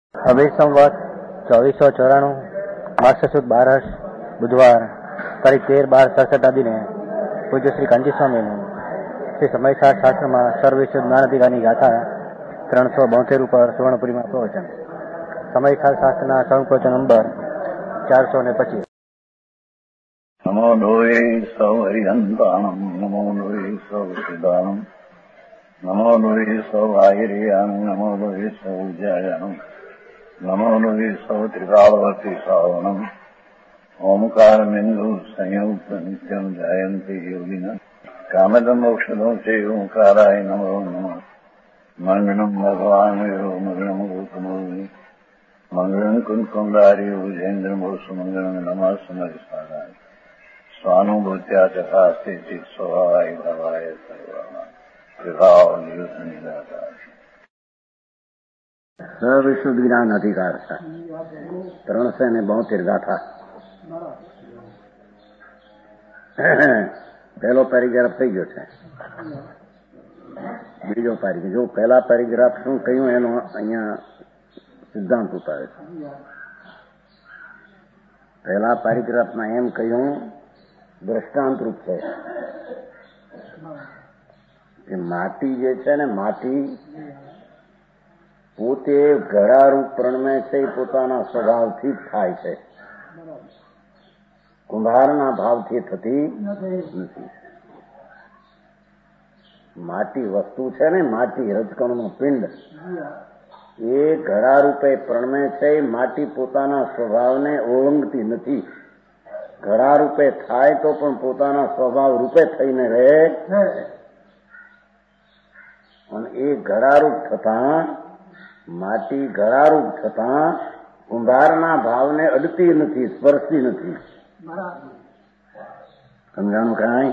હવે સંવત 2494 માસ સુદ 12 બુધવાર તારીખ 13/12/67 આદિને પૂજ્ય શ્રી કાંજી સ્વામીનું શ્રી સમયસાર શાસ્ત્રમાં સર્વવિશુદ્ધ જ્ઞાનાધિકારની ગાથા 372 ઉપર સુવર્ણપુરીમાં પ્રવચન. સમયસાર શાસ્ત્રના સંપ્રવચન નંબર 425. નમો લોહે સૌ હરિહંતાણમ નમો લોહે સૌ સિદ્ધાણમ નમો લોહે સૌ આયર્યાન નમો લોહે સૌ જયાનમ નમો લોહે સૌ ત્રિકાળવતી શ્રાવણમ ઓમકાર બિંદુ સંયુક્ત નિત્યમ જયંતી યોગિના કામદમ ઔષધો છે ઓંકારાય નમો નમઃ. મંગળમ ભગવાન મંગળમ ગૌતમોની મંગળમ કુંકુંડારી ભુજેન્દ્રમોસુ મંગળમ નમઃ સમયસારાય સ્વાનુભૂત્યા ચકાસ્તે ચિત સ્વભાવાય ભવાય સર્વા વિભાવ નિદાતા સવિશુદ્ધ જ્ઞાન અધિકાર છે. 372 ગાથા. પહેલો પેરેગ્રાફ થઈ ગયો છે. બીજો પેરેગ્રાફ, જો પહેલા પેરેગ્રાફ શું કહ્યું એનો અહીંયા સિદ્ધાંત ઉતારે છે. પહેલા પેરેગ્રાફમાં એમ કહ્યું દ્રષ્ટાંત રૂપ છે કે માટી જે છે ને, માટી પોતે ઘડારૂપ પ્રણમે છે એ પોતાના સ્વભાવથી જ થાય છે, કુંભારના ભાવથી થતી નથી. માટી વસ્તુ છે ને, માટી રજકણનો પિંડ, એ ઘડારૂપે પ્રણમે છે. માટી પોતાના સ્વભાવને ઓળંગતી નથી. ઘડારૂપે થાય તો પણ પોતાના સ્વભાવ રૂપે થઈને રહે, અને એ ઘડારૂપ થતા, માટી ઘડારૂપ થતા કુંભારના ભાવને અડતી નથી, સ્પર્શતી નથી. સમજાણું કાંઈ?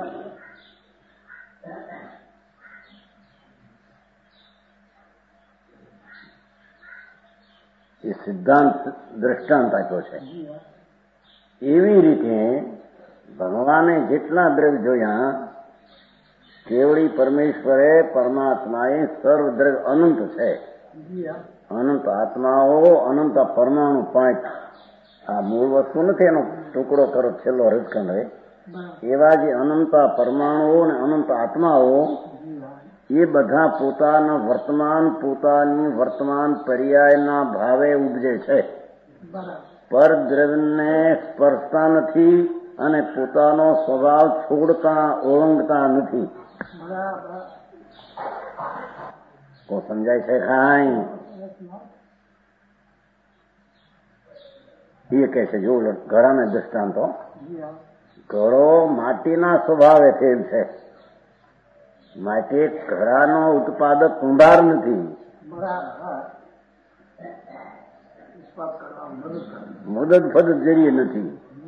એ સિદ્ધાંત દ્રષ્ટાંત આપ્યો છે. એવી રીતે ભગવાને જેટલા દ્રવ્ય જોયા, કેવળી પરમેશ્વરે, પરમાત્માએ સર્વ દ્રવ્ય અનંત છે. અનંત આત્માઓ, અનંત પરમાણુ, 5 આ મૂળ વસ્તુ નથી, એનો ટુકડો કરો છેલ્લો રજકંડ હોય, એવા જે અનંત પરમાણુઓ અને અનંત આત્માઓ, એ બધા પોતાની વર્તમાન પર્યાયના ભાવે ઉપજે છે. પરદ્રવ્યને સ્પર્શતા નથી અને પોતાનો સ્વભાવ છોડતા, ઓળંગતા નથી. તો સમજાય છે કાંઈ? એ કહે છે, જો ઘડાને દ્રષ્ટાંતો, ઘડો માટીના સ્વભાવે થયેલ છે. માટે ઘડાનો ઉત્પાદક કુંભાર નથી, મદદ ફદદ જરીએ નથી.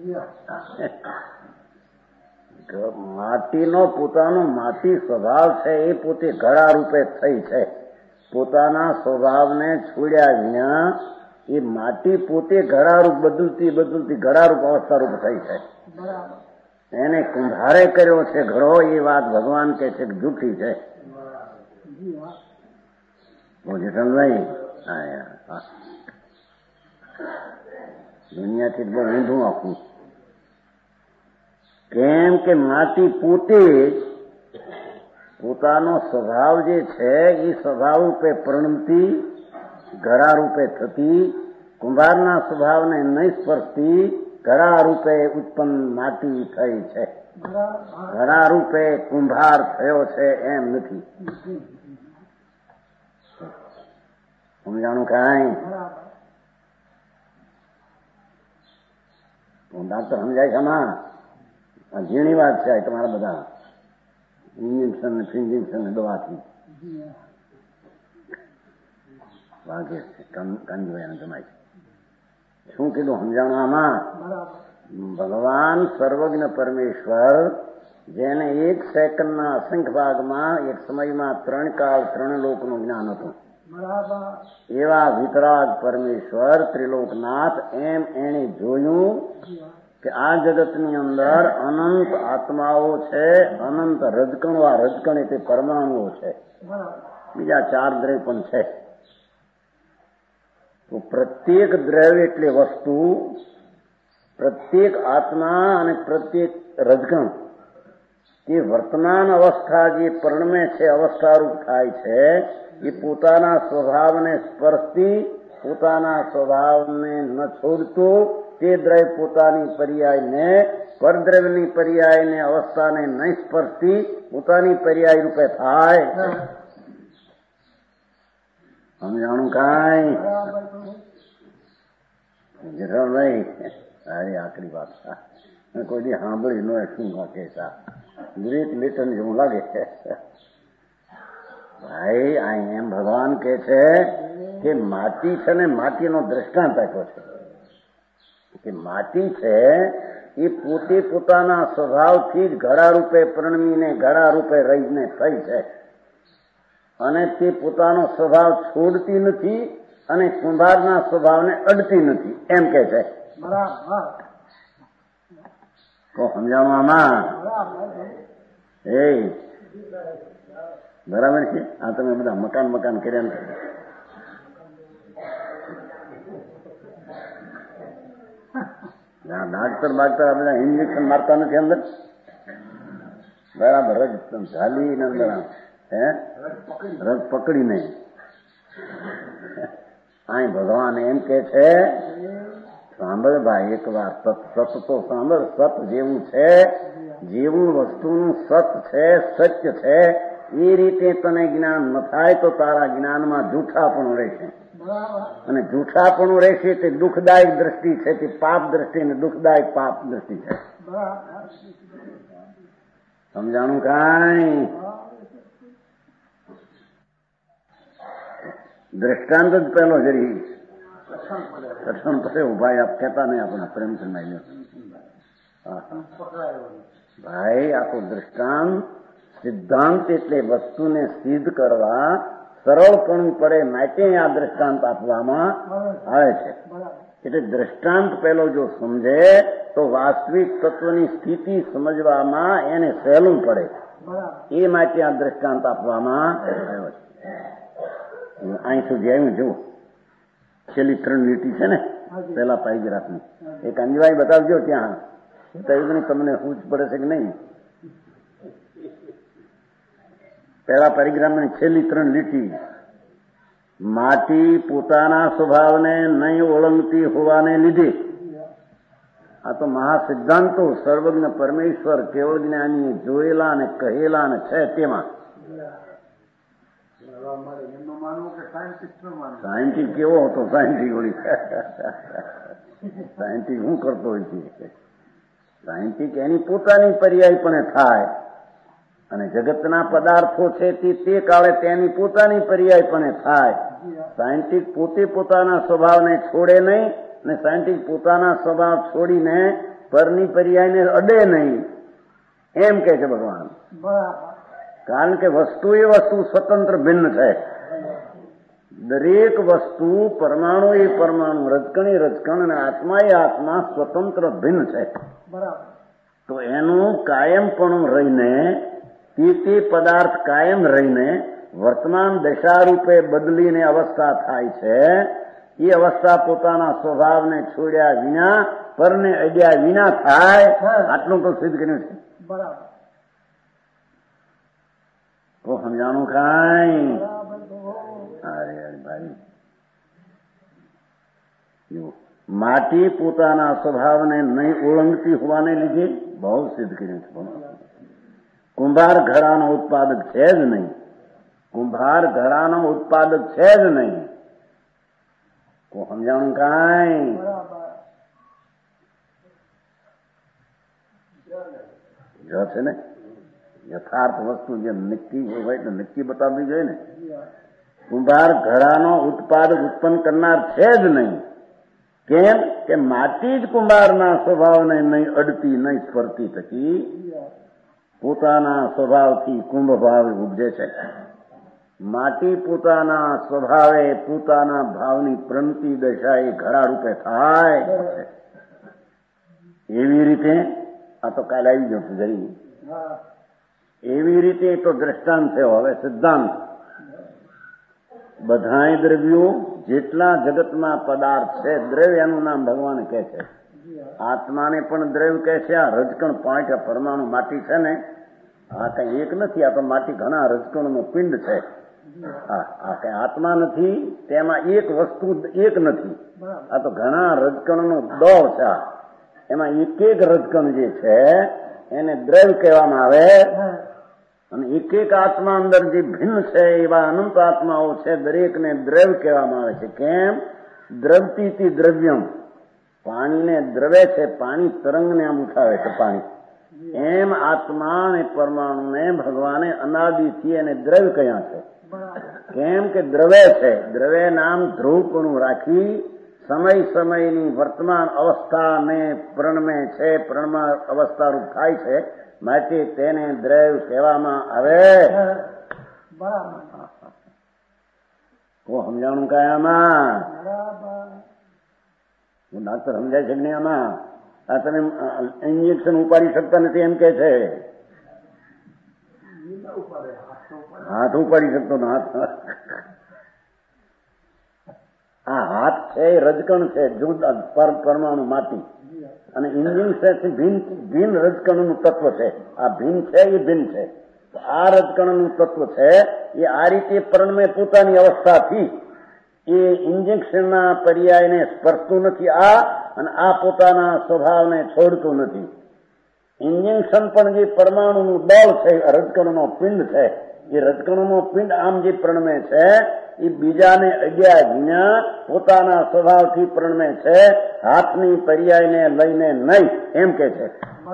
માટીનો પોતાનો માટી સ્વભાવ છે, એ પોતે ઘડા રૂપે થઈ છે. પોતાના સ્વભાવને છોડ્યા વિના એ માટી પોતે ઘડારૂપ બદલતી ઘડારૂપ અવસ્થારૂપ થઈ છે. એને કુંભારે કર્યો છે ઘડો, એ વાત ભગવાન કહે છે કે જૂઠી છે. સમજાય? દુનિયાથી બહુ ઊંધું આખું. કેમ કે માટી પોતે પોતાનો સ્વભાવ જે છે એ સ્વભાવ રૂપે પ્રણમતી, ઘડા રૂપે થતી, કુંભારના સ્વભાવને નહીં સ્પર્શતી, ઘડા રૂપે ઉત્પન્ન માટી થઈ છે. ઘડા રૂપે કુંભાર થયો છે એમ નથી. સમજાણું કાંઈ? ડાક્ટર સમજાય છે આમાં? ઝીણી વાત છે તમારા બધા ઇન્જેક્શન ને ફિન્જેક્શન ને દવાથી વાગે છે. કંજવાય જમાય છે. શું કીધું સમજાણું આમાં? ભગવાન સર્વજ્ઞ પરમેશ્વર, જેને એક સેકન્ડના અસંખ્ય ભાગમાં એક સમયમાં 3 કાળ 3 લોકનું જ્ઞાન હતું, એવા વિતરાગ પરમેશ્વર, ત્રિલોકનાથ, એમ એને જોયું કે આ જગતની અંદર અનંત આત્માઓ છે, અનંત રજકણો. આ રજકણ એટલે પરમાણુઓ છે, બીજા 4 દ્રવ્ય પણ છે. તો પ્રત્યેક દ્રવ્ય એટલે વસ્તુ, પ્રત્યેક આત્મા અને પ્રત્યેક રજકણ એ વર્તમાન અવસ્થા જે પરિણમે છે, અવસ્થારૂપ થાય છે, એ પોતાના સ્વભાવને સ્પર્શતી, પોતાના સ્વભાવને ન છોડતો, તે દ્રવ્ય પોતાની પર્યાયને, પરદ્રવ્યની પર્યાયને, અવસ્થાને નહીં સ્પર્શતી, પોતાની પર્યાય રૂપે થાય. સમજાણું કાંઈ? નહીં. અરે આકરી વાત કોઈ દી સાંભળી ન શું વાંકે ગ્રેટ લેટન જેવું લાગે. ભાઈ આ એમ ભગવાન કે છે કે માટી છે ને, માટીનો દ્રષ્ટાંત આપ્યો છે કે માટી છે એ પોતે પોતાના સ્વભાવથી જ ઘડા રૂપે પરિણમીને ઘડા રૂપે રહીને થઈ છે, અને તે પોતાનો સ્વભાવ છોડતી નથી અને કુંભારના સ્વભાવને અડતી નથી, એમ કે છે. તો સમજાણું આમાં? બરાબર છે. આ તમે બધા મકાન કર્યા નથી. ડાક્ટર આ બધા ઇન્જેક્શન મારતા નથી અંદર, બરાબર રજ ઝાલીને અંદર રજ પકડીને. અહીં ભગવાન એમ કે છે, સાંભળ ભાઈ એક વાર, સત તો સાંભળ. સત જેવું છે, જેવું વસ્તુનું સત છે, સત્ય છે, એ રીતે તને જ્ઞાન ન થાય તો તારા જ્ઞાનમાં જૂઠાપણું રહેશે, અને જૂઠાપણું રહેશે તે દુઃખદાયક દ્રષ્ટિ છે, તે પાપ દ્રષ્ટિ અને દુઃખદાયક પાપ દ્રષ્ટિ છે. સમજાણું કાંઈ? દ્રષ્ટાંત જ પહેલો જરી કઠણ પડે ઉભા આપ કહેતા નહીં, આપણા પ્રેમચંદ ભાઈ આખું દ્રષ્ટાંત સિદ્ધાંત એટલે વસ્તુને સિદ્ધ કરવા સરળપણું પડે માટે આ દ્રષ્ટાંત આપવામાં આવે છે. એટલે દ્રષ્ટાંત પહેલો જો સમજે તો વાસ્તવિક તત્વની સ્થિતિ સમજવામાં એને સહેલું પડે, એ માટે આ દ્રષ્ટાંત આપવામાં આવ્યો છે. અહીં સુધી આવ્યું જુઓ, છેલ્લી 3 લીટી છે ને પેલા પેરેગ્રાફની, એક અંજવાઈ બતાવજો ત્યાં બતાવ્યું તમને સૂચ પડે છે કે નહીં. પેલા પેરેગ્રાફની છેલ્લી 3 લીટી, માટી પોતાના સ્વભાવને નહીં ઓળંગતી હોવાને લીધે, આ તો મહાસિદ્ધાંતો સર્વજ્ઞ પરમેશ્વર કેવળ જ્ઞાની જોયેલા અને કહેલા ને છે તેમાં. સાયન્ટિક કેવો હતો? સાયન્ટિક શું કરતો હોય છે? સાયન્ટિક એની પોતાની પર્યાય પણ થાય, અને જગતના પદાર્થો છે તે કાળે તેની પોતાની પર્યાય પણ થાય. સાયન્ટિક પોતે પોતાના સ્વભાવને છોડે નહીં, અને સાયન્ટિક પોતાના સ્વભાવ છોડીને પરની પર્યાયને અડે નહીં, એમ કે છે ભગવાન. કારણ કે વસ્તુ એ વસ્તુ સ્વતંત્ર ભિન્ન છે. દરેક વસ્તુ, પરમાણુ એ પરમાણુ, રજકણ એ રજકણ, અને આત્મા એ આત્મા સ્વતંત્ર ભિન્ન છે. તો એનું કાયમપણું રહીને, તે પદાર્થ કાયમ રહીને વર્તમાન દશારૂપે બદલીને અવસ્થા થાય છે. એ અવસ્થા પોતાના સ્વભાવને છોડ્યા વિના, પરને અડ્યા વિના થાય. આટલું તો સિદ્ધ કર્યું છે. તો સમજાણું કાંઈ? અરે ભાઈ, માટી પોતાના સ્વભાવને નહીં ઓળંગતી હોવાને લીધે બહુ સિદ્ધ કર્યું છે. કુંભાર ઘડાનો ઉત્પાદક છે જ નહીં, કુંભાર ઘડાનો ઉત્પાદક છે જ નહીં. તો સમજાણું કાંઈ? જો છે ને યથાર્થ વસ્તુ જેમ નક્કી હોય તો નક્કી બતાવવી જોઈએ ને. કુંભાર ઘડાનો ઉત્પાદક ઉત્પન્ન કરનાર છે જ નહીં. કેમ કે માટી જ કુંભારના સ્વભાવને નહીં અડતી, નહીં સ્પર્શતી થકી પોતાના સ્વભાવથી કુંભ ભાવ ઉપજે છે. માટી પોતાના સ્વભાવે પોતાના ભાવની પ્રંતિ દશા એ ઘડા રૂપે થાય. એવી રીતે આ તો કાલે આવી ગયો જરી, એવી રીતે તો દ્રષ્ટાંત થયો. હવે સિદ્ધાંત, બધાય દ્રવ્યો જેટલા જગતમાં પદાર્થ છે દ્રવ્ય, એનું નામ ભગવાન કહે છે. આત્માને પણ દ્રવ્ય કહે છે. આ રજકણ 5 પરમાણુ માટી છે ને, આ કઈ એક નથી. આ તો માટી ઘણા રજકણનો પિંડ છે. આ કઈ આત્મા નથી, તેમાં એક વસ્તુ એક નથી. આ તો ઘણા રજકણનો દોર છે. એમાં એક એક રજકણ જે છે એને દ્રવ્ય કહેવામાં આવે. અને એક એક આત્મા અંદર જે ભિન્ન છે એવા અનંત આત્માઓ છે, દરેકને દ્રવ્ય કહેવામાં આવે છે. કેમ? દ્રવતીથી દ્રવ્યમ. પાણીને દ્રવે છે, પાણી તરંગને આમ ઉઠાવે છે પાણી. એમ આત્મા અને પરમાણુને ભગવાને અનાદિથી એને દ્રવ્ય કહ્યા છે. કેમ કે દ્રવે છે. દ્રવે નામ ધ્રુવપણું રાખી સમય સમયની વર્તમાન અવસ્થાને પ્રણમે છે, પ્રણમાં અવસ્થા રૂપ થાય છે, માટે તેને દ્રવ્ય કહેવામાં આવે. સમજાણું કયામાં? ડાક્ટર સમજાય છે કે નહીં આમાં? આ તમે ઇન્જેક્શન ઉપાડી શકતા નથી એમ કે છે. હાથ ઉપાડી શકતો ને હાથ. આ હાથ છે એ રજકણ છે, પરમાણુ માટી. અને ઇન્જિન છે ભિન્ન રજકણનું તત્વ છે. આ ભિન્ન છે એ ભિન્ન છે. આ રજકણનું તત્વ છે એ આ રીતે પરણમે પોતાની અવસ્થાથી એ ઇન્જેક્શનના પર્યાયને સ્પર્શતું નથી. અને આ પોતાના સ્વભાવને છોડતું નથી. ઇન્જેક્શન પણ જે પરમાણુનું દળ છે, રજકણનો પિંડ છે, એ રજકણનો પિંડ આમ જે પ્રણમે છે એ બીજાને અડ્યા વિના પોતાના સ્વભાવથી પ્રણમે છે. હાથની પર્યાયને લઈને નહીં એમ કે છે.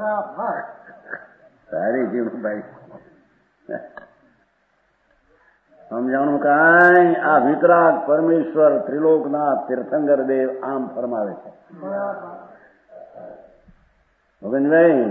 સારી જીવભાઈ સમજાણું કાંઈ? આ વિતરાગ પરમેશ્વર ત્રિલોકનાથ તીર્થંકર દેવ આમ ફરમાવે છે. ભગનભાઈ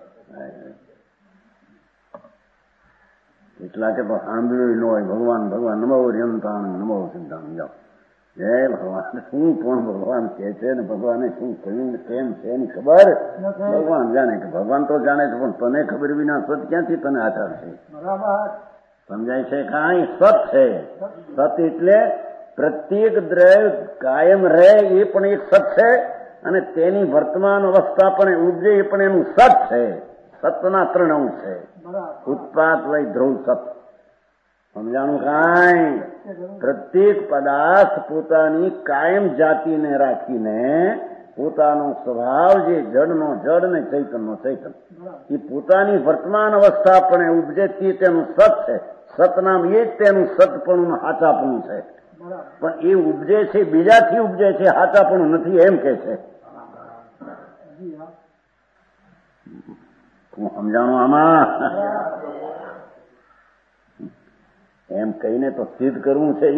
એટલા કે સાંભળ્યું ન હોય. ભગવાન ભગવાન નમો યંતાણ નમો સિદ્ધાંત જાઓ. જય ભગવાન. શું પણ ભગવાન કે છે ને ભગવાને શું કહ્યું કેમ છે એની ખબર ભગવાન જાણે. કે ભગવાન તો જાણે છે, પણ તને ખબર વિના સત ક્યાંથી તને આધાર છે? સમજાય છે કાંઈ? સત છે. સત એટલે પ્રત્યેક દ્રવ્ય કાયમ રહે એ પણ એક સત છે, અને તેની વર્તમાન અવસ્થા પણ ઉપજે એ પણ એનું સત છે. સતના 3 અંશ છે. ઉત્પાદ વય ધ્રુવ સત. સમજાણું કાંઈ? પ્રત્યેક પદાર્થ પોતાની કાયમ જાતિને રાખીને પોતાનો સ્વભાવ જે જડનો જડ ને ચૈતનનો ચૈતન એ પોતાની વર્તમાન અવસ્થા પણ ઉપજે તે તેનું સત છે. સતનામ એ જ તેનું સતપણું હાચાપણું છે. પણ એ ઉપજે છે બીજાથી ઉપજે છે, હાચાપણું નથી એમ કે છે. હું સમજાણું આમાં? એમ કહીને તો સિદ્ધ કરવું છે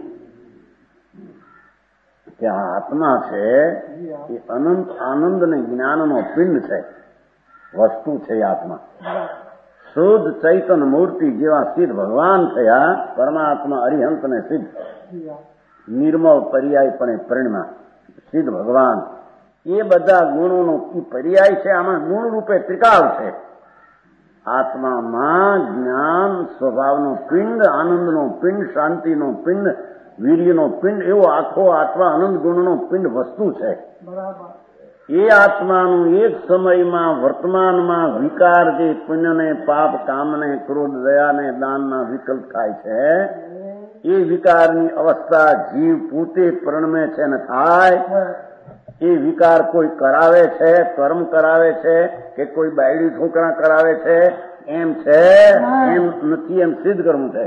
કે આ આત્મા છે એ અનંત આનંદ ને જ્ઞાનનો પિંડ છે, વસ્તુ છે. આત્મા શુદ્ધ ચૈતન મૂર્તિ જેવા સિદ્ધ ભગવાન થયા. પરમાત્મા અરિહંત ને સિદ્ધ નિર્મળ પર્યાયપણે પરિણ્યા સિદ્ધ ભગવાન. એ બધા ગુણોનો પર્યાય છે. આમાં ગુણ રૂપે ત્રિકાળ છે. આત્મામાં જ્ઞાન, સ્વભાવનો પિંડ, આનંદનો પિંડ, શાંતિનો પિંડ, વીર્યનો પિંડ, એવો આખો આત્મા અનંત ગુણનો પિંડ વસ્તુ છે. એ આત્માનું એક સમયમાં વર્તમાનમાં વિકાર જે પુણ્યને, પાપ, કામને, ક્રોધ, દયાને, દાનના વિકલ્પ થાય છે, એ વિકારની અવસ્થા જીવ પોતે પ્રણમે છે ને થાય. એ વિકાર કોઈ કરાવે છે, કર્મ કરાવે છે, કે કોઈ બાયડી છોકરા કરાવે છે એમ છે? એમ નથી. એમ સિદ્ધ કરવું છે.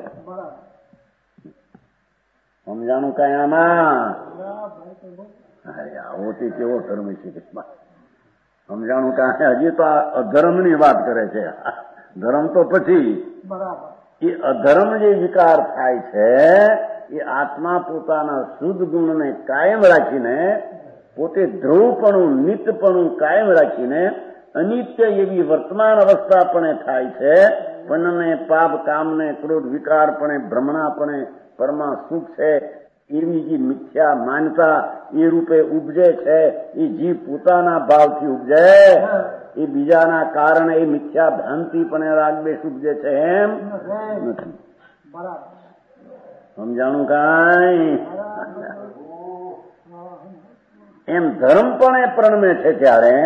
સમજાણું કઈ આમાં? આવો તે કેવો ધર્મ છે? સમજાણું કાંઈ? હજી તો આ અધર્મની વાત કરે છે. ધર્મ તો પછી એ અધર્મ જે વિકાર થાય છે એ આત્મા પોતાના શુદ્ધ ગુણને કાયમ રાખીને, પોતે ધ્રુવપણું નિત્યપણું કાયમ રાખીને અનિત્ય એવી વર્તમાન અવસ્થા પણ થાય છે. પણને, પાપ, કામને, ક્રોધ, વિકારપણે, ભ્રમણાપણે પરમા સુખ છે એવી જે મિથ્યા માનતા એ રૂપે ઉપજે છે. એ જીવ પોતાના ભાવથી ઉપજે, એ બીજાના કારણે એ મિથ્યા ભ્રાંતિ પણ રાગદેશ ઉપજે છે એમ નથી. સમજાણું કાંઈ? એમ ધર્મ પણ એ પ્રણમે છે ત્યારે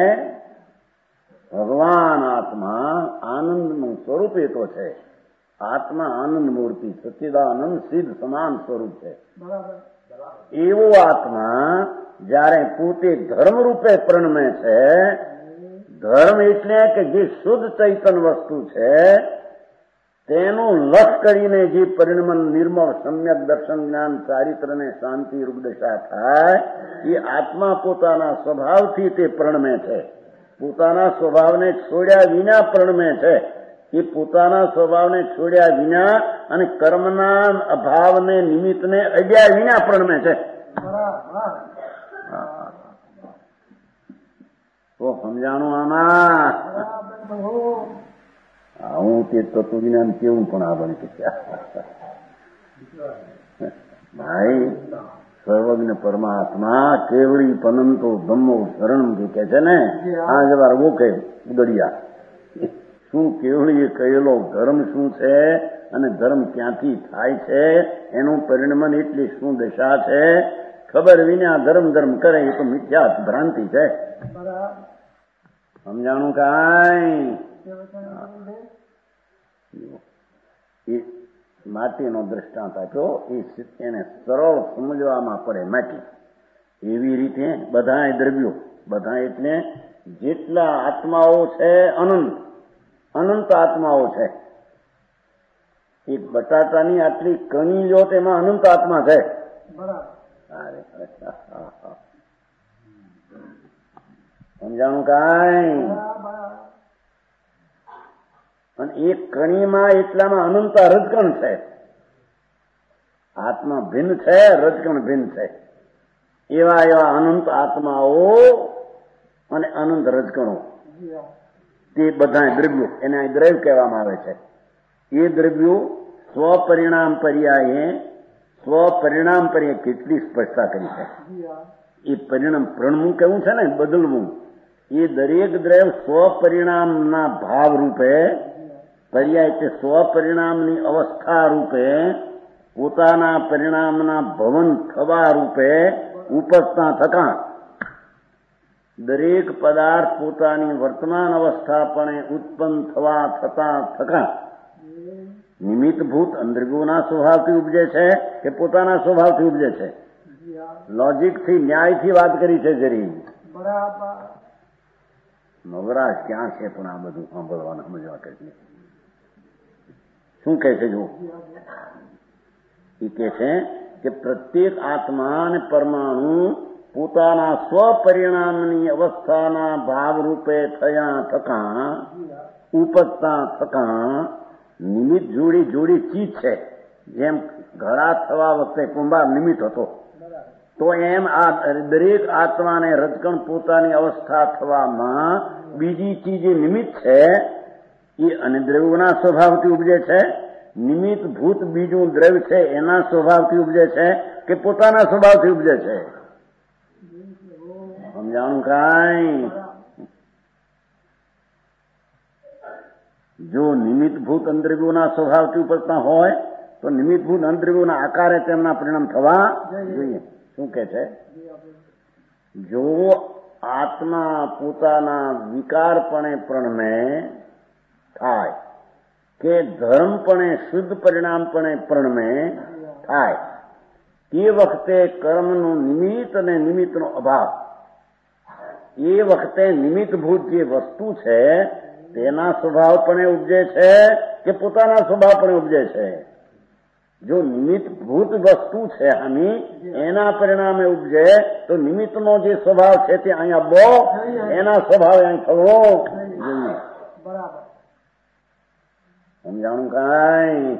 ભગવાન આત્મા આનંદનું સ્વરૂપ એ તો છે. આત્મા આનંદ મૂર્તિ સચ્ચિદાનંદ સિદ્ધ સમાન સ્વરૂપ છે. એવો આત્મા જયારે પોતે ધર્મ રૂપે પ્રણમે છે, ધર્મ એટલે કે જે શુદ્ધ ચૈતન વસ્તુ છે તેનું લક્ષ કરીને જે પરિણમન નિર્મળ સમ્યક દર્શન જ્ઞાન ચારિત્ર ને શાંતિ રૂપદશા થાય એ આત્મા પોતાના સ્વભાવથી તે પ્રણમે છે. પોતાના સ્વભાવને છોડ્યા વિના પ્રણમે છે. એ પોતાના સ્વભાવને છોડ્યા વિના અને કર્મના અભાવને નિમિત્તને અડ્યા વિના પ્રણમે છે. તો સમજાણું આમાં? હું તે તત્વજ્ઞાન કેવું પણ આ બની શક્યા ભાઈ. સર્વજ્ઞ પરમાત્મા કેવળી પનંતો ધમ્મો શરણ જે કે છે ને, આ જવાર ઓકે ઉદડિયા શું કેવળી એ કહેલો ધર્મ શું છે અને ધર્મ ક્યાંથી થાય છે એનું પરિણમન એટલી શું દશા છે ખબર વિના ધર્મ ધર્મ કરે એ તો મિથ્યા ભ્રાંતિ છે. સમજાણું કાંઈ? એ માટીનો દ્રષ્ટાંત આપ્યો, એને સરળ સમજવામાં પડે. માટી એવી રીતે બધા દ્રવ્યો, બધા એટલે જેટલા આત્માઓ છે અનંત આત્માઓ છે. એક બટાટાની આટલી કણી લો તેમાં અનંત આત્મા છે. સમજાણું કાંઈ? અને એક કણીમાં એટલામાં અનંત રજકણ છે. આત્મા ભિન્ન છે, રજકણ ભિન્ન છે. એવા એવા અનંત આત્માઓ અને અનંત રજકણો તે બધા દ્રવ્યો, એને દ્રવ્ય કહેવામાં આવે છે. એ દ્રવ્યો સ્વપરિણામ પર્યાય કેટલી સ્પષ્ટતા કરી છે. એ પરિણામ પ્રણમું કેવું છે ને, બદલવું. એ દરેક દ્રવ્ય સ્વપરિણામના ભાવ રૂપે, પર્યાય એટલે સ્વપરિણામની અવસ્થા રૂપે, પોતાના પરિણામના ભવન થવા રૂપે ઉપજતા થતા દરેક પદાર્થ પોતાની વર્તમાન અવસ્થાપણે ઉત્પન્ન થવા થતા નિમિત્તભૂત અંદરગોના સ્વભાવથી ઉપજે છે કે પોતાના સ્વભાવથી ઉપજે છે? લોજિકથી, ન્યાયથી વાત કરી છે જરી. નવરાશ ક્યાં છે પણ આ બધું સાંભળવાનું સમજવા કરીએ. શું કહે છે? જો એ કહે છે કે પ્રત્યેક આત્મા અને પરમાણુ પોતાના સ્વપરિણામની અવસ્થાના ભાવરૂપે થયા થકા ઉપજતા થકા નિમિત્ત જોડી ચીજ છે. જેમ ઘડા થવા વખતે કુંભાર નિમિત્ત હતો, તો એમ આ દરેક આત્માને રજકણ પોતાની અવસ્થા થવામાં બીજી ચીજ નિમિત્ત છે. એ અનિદ્રવ્યના સ્વભાવથી ઉપજે છે? નિમિત્ત ભૂત બીજું દ્રવ્ય છે એના સ્વભાવથી ઉપજે છે કે પોતાના સ્વભાવથી ઉપજે છે? સમજાણું કાંઈ? જો નિમિત્તભૂત અંતર્વ્યુના સ્વભાવથી ઉપજતા હોય તો નિમિત્તભૂત અંતર્વ્યુના આકારે તેમના પરિણામ થવા જોઈએ. શું કે છે? જો આત્મા પોતાના વિકારપણે પ્રણમે થાય કે ધર્મપણે શુદ્ધ પરિણામપણે પ્રણમે થાય, તે વખતે કર્મનું નિમિત્ત અને નિમિત્તનો અભાવ, એ વખતે નિમિત્તભૂત જે વસ્તુ છે તેના સ્વભાવપણે ઉપજે છે કે પોતાના સ્વભાવપણે ઉપજે છે? જો નિમિત્તભૂત વસ્તુ છે આની એના પરિણામે ઉપજે તો નિમિત્તનો જે સ્વભાવ છે તે અહીંયા બહુ એના સ્વભાવે અહીં થવો જોઈએ. સમજાણું કાંઈ?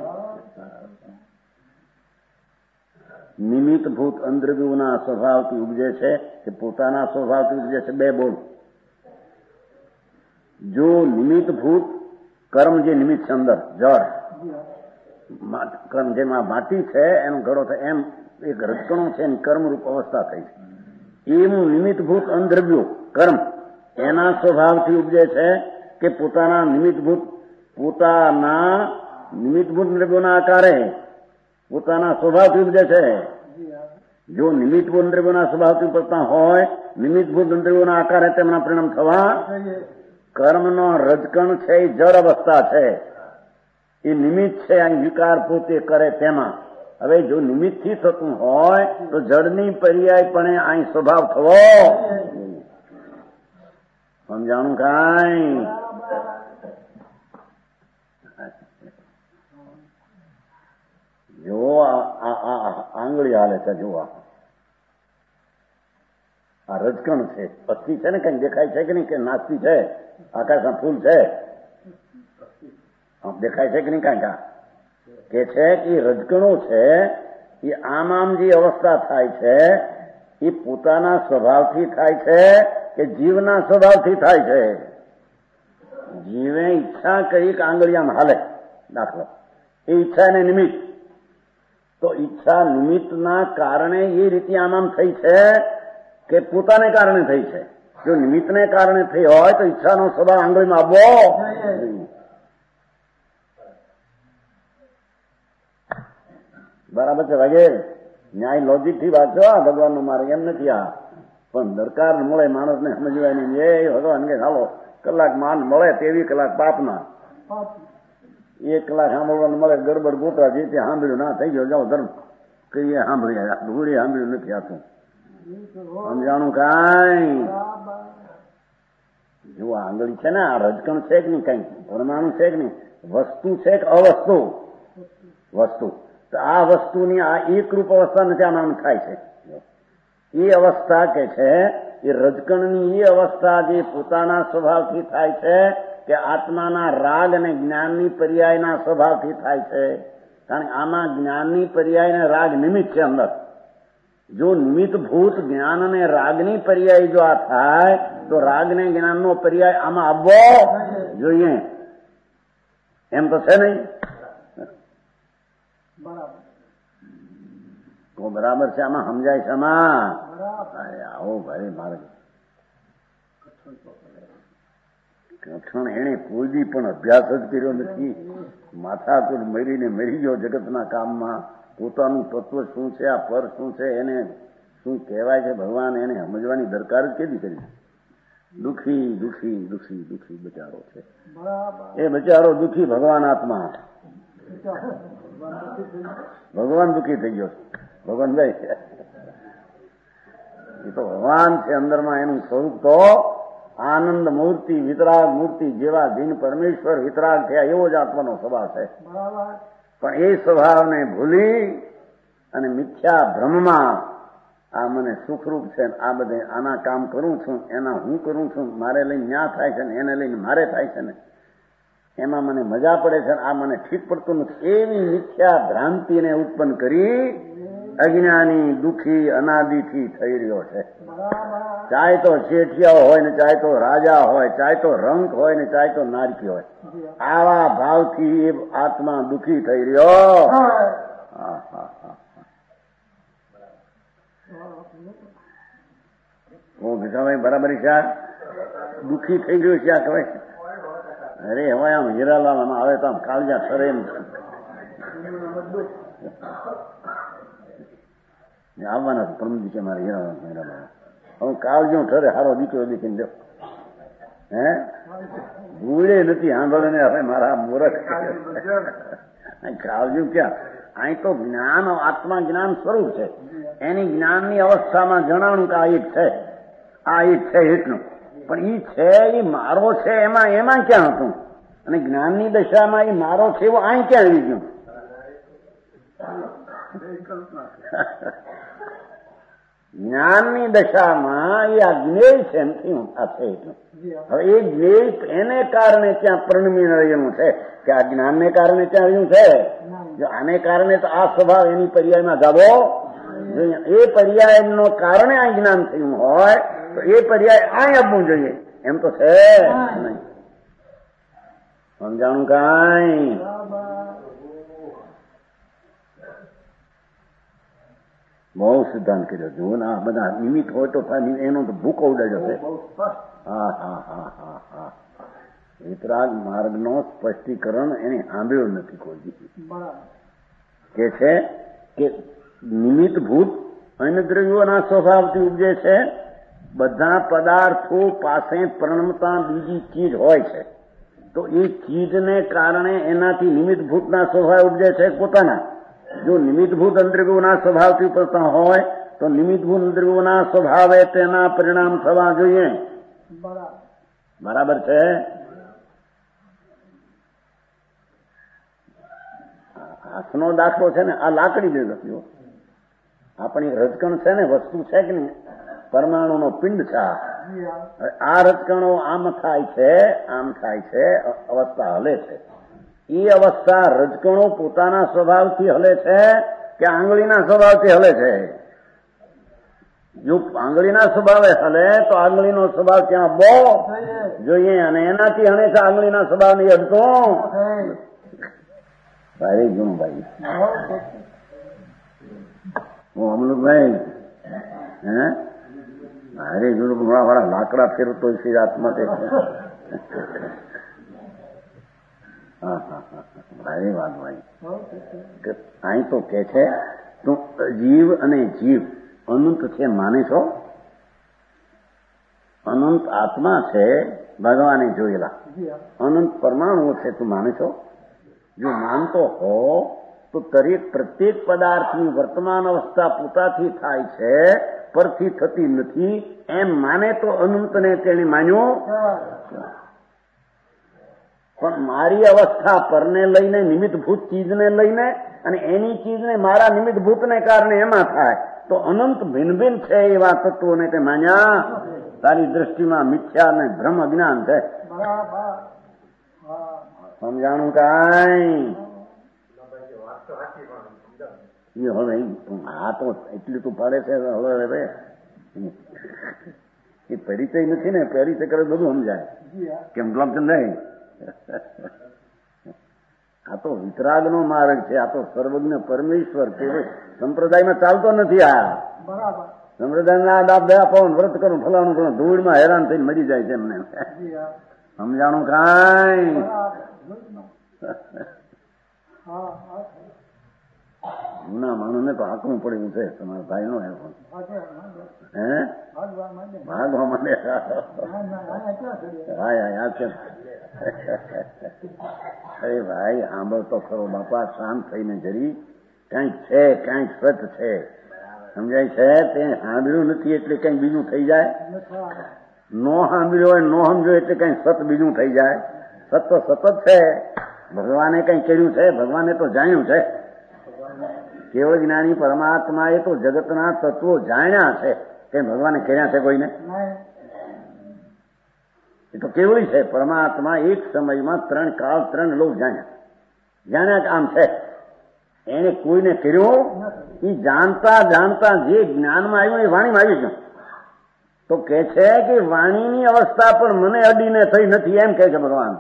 નિમિત્તભૂત અંતર્વ્યુના સ્વભાવથી ઉપજે છે કે પોતાના સ્વભાવથી ઉપજે છે? બે બોલ. જો નિમિત્તભૂત કર્મ, જે નિમિત્ત છે અંદર જળ કર્મ, જેમાં માટી છે એનો ઘડો થાય એમ એક રજકણો છે એની કર્મરૂપ અવસ્થા થઈ છે. એવું નિમિત્તભૂત અંતર્વ્યુ કર્મ એના સ્વભાવથી ઉપજે છે કે પોતાના નિમિત્તભૂત દ્રવ્યોના આકારે પોતાના સ્વભાવથી ઉપજે છે? જો નિમિત્તભૂત ઇન્દ્રિયોના સ્વભાવથી ઉપજતા હોય, નિમિત્તભૂત ઇન્દ્રિયોના આકારે તેમના પરિણામ થવા, કર્મનો રજકણ છે એ જળ અવસ્થા છે, એ નિમિત્ત છે, અહીં વિકાર પોતે કરે તેમાં. હવે જો નિમિત્તથી થતું હોય તો જળની પર્યાયપણે અહીં સ્વભાવ થવો. સમજાણું કાંઈ? જો આંગળી હાલે છે, જોવા આ રજકણ છે, અસ્થિ છે ને, કઈ દેખાય છે કે નહીં? કે નાસ્તી છે, આકાશમાં ફૂલ છે, દેખાય છે કે નહીં? કાંઈ કે છે કે રજકણો છે એ આમ જે અવસ્થા થાય છે એ પોતાના સ્વભાવથી થાય છે કે જીવના સ્વભાવથી થાય છે? જીવે ઈચ્છા કરી કે આંગળીયામાં હાલે, દાખલો, એ ઈચ્છા એને નિમિત્ત. તો ઈચ્છા નિમિત્તના કારણે એ રીતે આમ થઈ છે કે પોતાને કારણે થઈ છે? જો નિમિત્તને કારણે થઈ હોય તો ઈચ્છાનો સ્વભાવ આંગળીમાં આવવો. બરાબર છે વગેરે ન્યાય લોજિક થી વાંચો. ભગવાનનો માર્ગ એમ નથી આ, પણ દરકાર મળે માણસને સમજવાની. એ ભગવાન કે ચાલો કલાક માન મળે તેવી કલાક પાપના, 1 કલાક સાંભળવાનું મળે, ગડબડ ગોતવા જે સાંભળ્યું ના થઈ ગયો, જાઓ ધર્મ કહીએ સાંભળી ધૂળી સાંભળ્યું નથી આતું. સમજાણું કાંઈ? જો આંગળી છે ને, આ રજકણ છે કે નહીં? કઈ પરમાણુ છે કે નહીં? વસ્તુ છે કે અવસ્તુ? વસ્તુ. તો આ વસ્તુની આ એકરૂપ અવસ્થા નથી, આમાં થાય છે. એ અવસ્થા કે છે એ રજકણની એ અવસ્થા જે પોતાના સ્વભાવથી થાય છે કે આત્માના રાગ અને જ્ઞાનની પર્યાયના સ્વભાવથી થાય છે? કારણ કે આમાં જ્ઞાનની પર્યાય અને રાગ નિમિત્ત છે અંદર. જો નિમિત્તભૂત જ્ઞાન અને રાગની પર્યાય જો આ થાય તો રાગ ને જ્ઞાનનો પર્યાય આમાં આવવો જોઈએ. એમ તો છે નહીં? તો બરાબર છે. આમાં સમજાય છે? આમાં અરે આવો ભાઈ મારે કઠણ એને કોઈ દી પણ અભ્યાસ જ કર્યો નથી. માથાકૂટ મરીને મરી ગયો જગતના કામમાં. પોતાનું તત્વ શું છે, આ પર શું છે, એને શું કહેવાય છે ભગવાન, એને સમજવાની દરકાર જ કેદી કરી? દુઃખી દુઃખી દુઃખી દુઃખી બચારો છે એ, બચારો દુઃખી. ભગવાન આત્મા, ભગવાન દુઃખી થઈ ગયો. ભગવાન ભાઈ એ તો ભગવાન છે અંદરમાં. એનું સ્વરૂપ તો આનંદ મૂર્તિ, વિતરાગ મૂર્તિ જેવા દિન પરમેશ્વર વિતરાગ થયા એવો જ આત્માનો સ્વભાવ છે. પણ એ સ્વભાવને ભૂલી અને મિથ્યા ભ્રમમાં આ મને સુખરૂપ છે, આ બધે આના કામ કરું છું, એના હું કરું છું, મારે લઈને ન્યા થાય છે ને એને લઈને મારે થાય છે ને એમાં મને મજા પડે છે, આ મને ઠીક પડતું નથી, એવી મિથ્યા ભ્રાંતિને ઉત્પન્ન કરી અજ્ઞાની દુઃખી અનાદિથી થઈ રહ્યો છે. ચાહે તો શેઠિયા હોય ને ચાહે તો રાજા હોય, ચાહે તો રંક હોય ને ચાહે તો નારકી હોય, આવા ભાવથી એ આત્મા દુઃખી થઈ રહ્યો. ભીખાભાઈ બરાબર છે, દુઃખી થઈ ગયું છે આ કહેવાય. અરે હવે આમ હીરાલાલમાં આવે તો આમ કાળજા ઠરે એમ આવવાના છે. પરમ દીકે મારે હીરાલાલ હું કાળજો ઠરે, હારો દીકરો દીકરીને દો. હે ભૂલે નથી સાંભળે ને હવે મારા મૂરખ કાળજું ક્યાં? અહીં તો જ્ઞાન, આત્મા જ્ઞાન સ્વરૂપ છે. એની જ્ઞાનની અવસ્થામાં જણાણું કે આ એક છે, આ એક છે એટલું. પણ એ છે એ મારો છે એમાં ક્યાં હતું? અને જ્ઞાનની દશામાં એ મારો છે એવો અહીં ક્યાં આવી ગયું? જ્ઞાનની દશામાં એ આ જ્ઞેય છે નથી આ છે એટલું. હવે એ જ્ઞેય એને કારણે ત્યાં પરિણમી રહેલું છે કે આ જ્ઞાનને કારણે ત્યાં રહ્યું છે. જો આને કારણે તો આ સ્વભાવ એની પર્યાયમાં જાવો જોઈએ. એ પર્યાયનો કારણે આ જ્ઞાન થયું હોય તો એ પર્યાય અહીં આપવું જોઈએ. એમ તો છે નહીં. સમજાણું કાંઈ? બહુ સિદ્ધાંત કર્યો. જુઓ ને આ બધા નિમિત્ત હોય તો એનો તો ભૂકો ઉડાડ્યો છે. હા હા હા હા હા વિતરાગ માર્ગનો સ્પષ્ટીકરણ એને સાંભળ્યું નથી કોઈ. કે છે કે નિમિત્તભૂત ઇન્દ્રિયોના સ્વભાવથી ઉપજે છે. બધા પદાર્થો પાસે પ્રણમતા બીજી ચીજ હોય છે, તો એ ચીજને કારણે એનાથી નિમિત્તભૂતના સ્વભાવ ઉપજે છે પોતાના. જો નિમિત્તભૂત ઇન્દ્રિયોના સ્વભાવથી ઉપજતા હોય તો નિમિત્તભૂત ઇન્દ્રિયોના સ્વભાવે તેના પરિણામ થવા જોઈએ. બરાબર છે. હાથનો દાખલો છે ને, આ લાકડી જે લખ્યો, આપણી રજકણ છે ને, વસ્તુ છે કે નહીં, પરમાણુનો પિંડ છે. આ રજકણો આમ થાય છે, અવસ્થા હલે છે. એ અવસ્થા રજકણો પોતાના સ્વભાવથી હલે છે કે આંગળીના સ્વભાવથી હલે છે? જો આંગળીના સ્વભાવે હલે તો આંગળીનો સ્વભાવ ત્યાં બહુ જોઈએ, અને એનાથી હંમેશા આંગળીના સ્વભાવ નહીં હટતો. ભાઈ ગુણભાઈ, હું અમલુભાઈ, અરે ગુરુ વાળા લાકડા ફેરવતો છે આત્મા. ભાઈ વાત ભાઈ, અહીં તો કે છે તું જીવ અને જીવ અનંત છે માને છો? અનંત આત્મા છે ભગવાને જોયેલા, અનંત પરમાણુઓ છે, તું માને છો? જો માનતો હો તો પ્રત્યેક પદાર્થની વર્તમાન અવસ્થા પોતાથી થાય છે, પરથી થતી નથી, એમ માને તો અનંતને તેને માન્યો. પણ મારી અવસ્થા પરને લઈને, નિમિત્તભૂત ચીજને લઈને, અને એની ચીજને મારા નિમિત્તભૂતને કારણે એમાં થાય, તો અનંત ભિન્ન ભિન્ન છે એવા તત્વોને તે માન્યા. તારી દ્રષ્ટિમાં મિથ્યા અને ભ્રમ અજ્ઞાન છે. સમજાણું કાંઈ? હવે આ તો એટલી તું પાડે છે. હવે એ પરિચય નથી ને, પરિચય કરે બધું સમજાય. કેમ લમચંદ નહીં? આ તો વિતરાગનો માર્ગ છે. આ તો સર્વજ્ઞ પરમેશ્વર છે. સંપ્રદાયમાં ચાલતો નથી. આ સંપ્રદાયના દાપ દયા પાવન વ્રત કરું ફલાણું કરું, ધૂળમાં હેરાન થઈને મરી જાય છે એમને. સમજાણું કાંઈ? જૂના માણસને તો આંકવું પડ્યું છે. તમારા ભાઈ નો ભાગવા માંડે. અરે ભાઈ સાંભળતો ખરો બાપા, શાંત થઈને જરી. કંઈક છે, કંઈક સત છે, સમજાય છે? તે સાંભળ્યું નથી એટલે કંઈક બીજું થઈ જાય. નો સાંભળ્યો હોય, નો સમજો એટલે કંઈક સત બીજું થઈ જાય. સત તો સતત છે. ભગવાને કંઈ કર્યું છે? ભગવાને તો જાણ્યું છે. કેવળ જ્ઞાની પરમાત્મા એ તો જગતના તત્વો જાણ્યા છે. કે ભગવાને કર્યા છે કોઈને? એ તો કેવળી છે. પરમાત્મા એક સમયમાં 3 કાળ 3 લોક જાણ્યા કે આમ છે. એને કોઈને કર્યો? એ જાણતા જાણતા જે જ્ઞાનમાં આવ્યું એ વાણીમાં આવી ગયું. તો કે છે કે વાણીની અવસ્થા પણ મને અડીને થઈ નથી, એમ કે છે ભગવાન.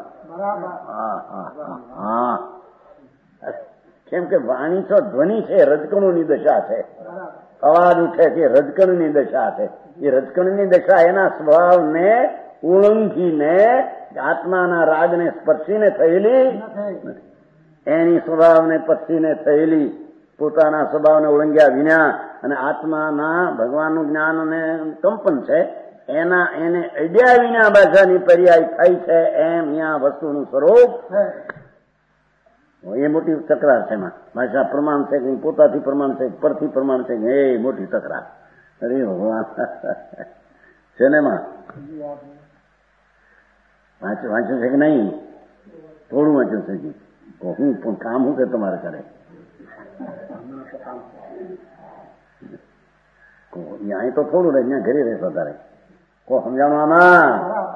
હા, કેમ કે વાણી તો ધ્વનિ છે, રજકણોની દશા છે. અવાજ ઉઠે છે, રજકણની દશા છે. એ રજકણની દશા એના સ્વભાવને ઉલ્લંઘીને આત્માના રાગને સ્પર્શીને થયેલી, એની સ્વભાવને સ્પર્શીને થયેલી, પોતાના સ્વભાવને ઉલ્લંઘ્યા વિના અને આત્માના ભગવાનનું જ્ઞાન અને કંપન છે, એને અડ્યા વિના ભાષાની પર્યાય થઈ છે. એમ અહીંયા વસ્તુનું સ્વરૂપ એ મોટી તકરાર છે. એમાં ભાષા પ્રમાણ છે કે પોતાથી પ્રમાણ છે, પરથી પ્રમાણ છે, એ મોટી તકરાર. અરે ભગવાન છે ને એમાં વાંચ્યું છે કે નહીં? થોડું વાંચ્યું છે જી. હું પણ કામ શું કે તમારે કરે? અહીં તો થોડું રહે, ત્યાં ઘરે રહેશો તારે. કો સમજાણું આમાં?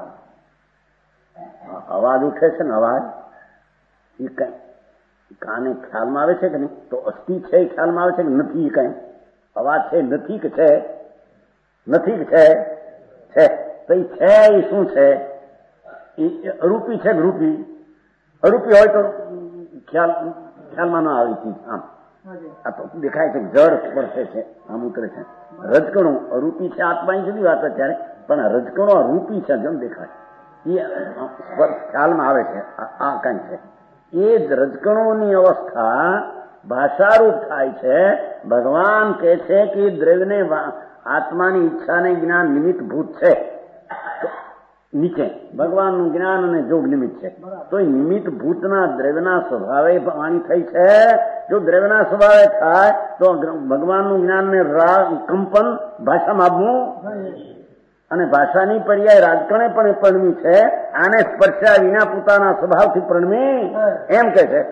અવાજ ઉઠે છે ને, અવાજ એ કઈ કાને ખ્યાલમાં આવે છે કે નહીં? તો અસ્થિ છે એ ખ્યાલમાં આવે છે કે નથી? કઈ અવાજ છે નથી કે છે? નથી કે છે? છે. તો એ છે એ શું છે? એ અરૂપી છે કે રૂપી? અરૂપી હોય તો ખ્યાલમાં ન આવી ચીજ. આમ આ તો દેખાય છે, જળ સ્પર્શે છે, આમ ઉતરે છે. રજકણું અરૂપી છે, આત્માની જુદી વાત અત્યારે, પણ રજકણો રૂપી છે, જેમ દેખાય એ ખ્યાલમાં આવે છે. આ કઈ છે એ જ રજકણોની અવસ્થા ભાષારૂપ થાય છે. ભગવાન કહે છે કે દ્રવ્યને આત્માની ઈચ્છાને જ્ઞાન નિમિત્તભૂત છે. નીચે ભગવાનનું જ્ઞાન અને જોગ નિમિત્ત છે. તો એ નિમિત્ત ભૂતના દ્રવ્યના સ્વભાવે વાણી થઈ છે. જો દ્રવ્યના સ્વભાવે થાય તો ભગવાનનું જ્ઞાનને કંપન ભાષામાં આપવું અને ભાષાની પર્યાય રાજકણે પણ પરણવી છે. આને સ્પર્શ્યા વિના પોતાના સ્વભાવથી પરણવી એમ કે છે.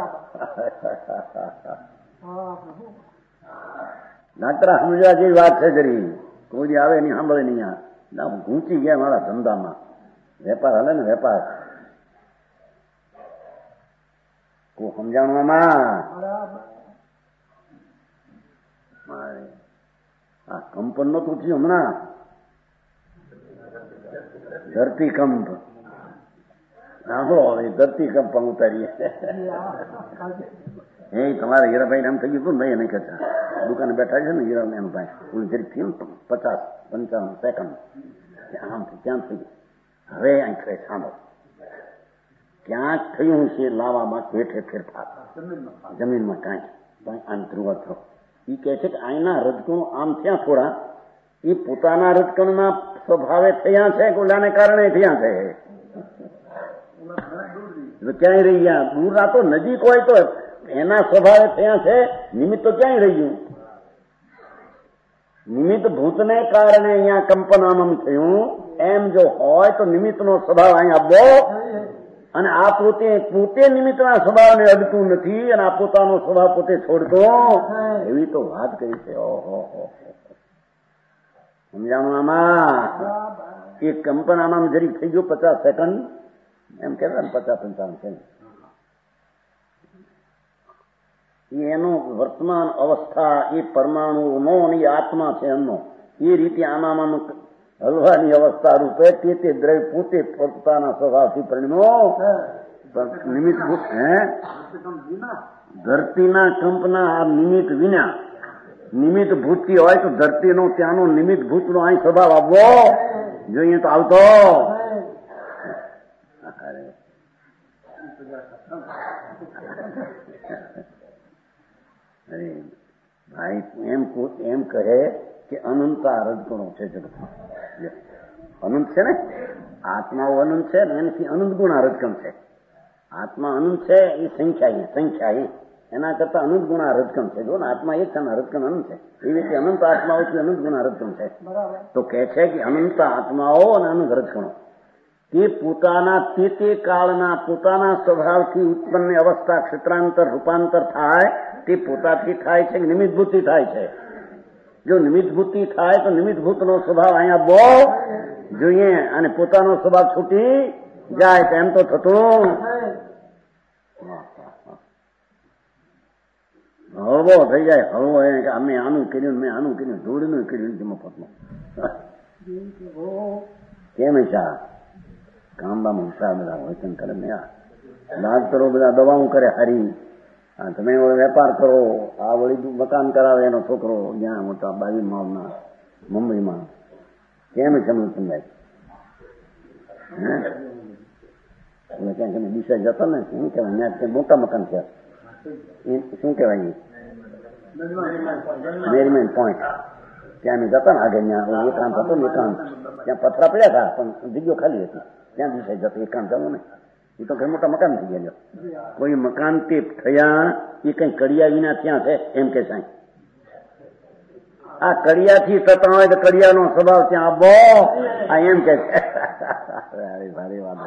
ડાક્ટર સમજવા જેવી વાત છે. જરી કોઈ આવે નહીં, સાંભળે નહીં. ઘૂંચી ગયા મારા ધંધામાં. વેપાર હાલે ને વેપાર કોઈ સમજાણવામાં આ કંપન નતું થયું હમણાં. ધરતીકંપ સાંભળો, હવે ધરતીકંપ પણ ઉતારીએ. એ તમારે હીરાભાઈ નામ થઈ ગયું હતું ને ભાઈ, એને કહેતા દુકાને બેઠા છે ને હીરા એમ ભાઈ ઓલું જરીક થયું ને 50-55 સેકન્ડ આમથી ત્યાં થઈ ગયું. હવે અહીં ખરે સાંભળો, ક્યાંક થયું છે લાવામાં પેઠે ફેરફાર જમીનમાં કાંઈ આમ ધ્રુવા થયો. એ કહે છે કે અહીંના રજકણો આમ થયા થોડા, એ પોતાના રજકણના સ્વભાવે થયા છે કે ઓલાને કારણે થયા છે. ક્યાંય રહી ગયા દૂર ના તો નજીક હોય તો એના સ્વભાવે થયા છે. નિમિત્ત તો ક્યાંય રહી ગયું. નિમિત્ત ભૂતને કારણે અહીંયા કંપન આમ થયું. એમ જો હોય તો નિમિત્તનો સ્વભાવ અહીંયા બહુ, અને આ પોતે નિમિત્તના સ્વભાવને અડતું નથી અને આ પોતાનો સ્વભાવ પોતે છોડતો. એવી તો વાત કરી છે. ઓહો સમજાણું આમાં. એ કંપન આમાં જરીક થઈ ગયું 50 સેકન્ડ એમ કહેતા ને 50-55 સેકન્ડ. એનો વર્તમાન અવસ્થા એ પરમાણુનો અને એ આત્મા છે એમનો. એ રીતે આમાં હલવાની અવસ્થા રૂપે તે દ્રવ્ય પોતે પોતાના સ્વભાવથી પરિણમ્યો. નિમિત્તભૂત ધરતીના કંપના આ નિમિત્ત વિના નિમિત્ત ભૂતથી હોય તો ધરતીનો ત્યાંનો નિમિત્ત ભૂતનો અહીં સ્વભાવ આવવો જોઈએ તો આવતો. અરે ભાઈ એમ કહે કે અનંતા રજગુણો છે જગતમાં. અનંત છે ને, આત્માઓ અનંત છે ને, એનાથી અનંત ગુણા રજકણ છે. આત્મા અનંત છે એ સંખ્યા એના કરતા અનંત ગુણા રજકણ છે. જો ને આત્મા એક છે ને રજકણ અનંત છે. એવી રીતે અનંત આત્માઓથી અનંત ગુણા રજકણ છે. તો કહે છે કે અનંત આત્માઓ અને અનંત રજકણો તે પોતાના તે કાળના પોતાના સ્વભાવથી ઉત્પન્ન અવસ્થા ક્ષેત્રાંતર રૂપાંતર થાય તે પોતાથી થાય છે કે નિમિત્ત ભૂતિ થાય છે. જો નિમિત્ત ભૂતિ થાય તો નિમિત્ત ભૂતનો સ્વભાવ અહીંયા બહુ જોઈએ અને પોતાનો સ્વભાવ છૂટી જાય તો એમ તો થતું. હળવો થઈ જાય. હળવો એ કે અમે આનું કર્યું, મેં આનું કર્યું, જોડીનું કર્યું મફતનું. કેમ છે કામબામાં હિસાબ બધા વચન કરે ને. ડાક્ટરો બધા દવાઓ કરે હારી, તમે વેપાર કરો, આ વળી મકાન કરાવે એનો છોકરો જ્યાં મોટા 22 માળના મુંબઈમાં. કેમ છે સમજભાઈ? ક્યાં તમે દિશા જતા ને શું કહેવાય ત્યાં મોટા મકાન છે શું કહેવાય મેરીમેન્ટ પોઈન્ટ ત્યાં અમે જતા ને આગળ ત્યાં એકાંત હતો ને એકાંત ત્યાં પથરા પડ્યા હતા પણ જગ્યા ખાલી હતી ત્યાં દિશા જતો એકાંત જવું ને એ તો ઘણા મોટા મકાન થઈ ગયા. કોઈ મકાન તે થયા એ કઈ કડિયા વિના ત્યાં છે એમ કે સાહેબ આ કડિયાથી થતા હોય તો કડિયાનો સ્વભાવ ત્યાં બહુ આ એમ કે છે. ભારે વાત.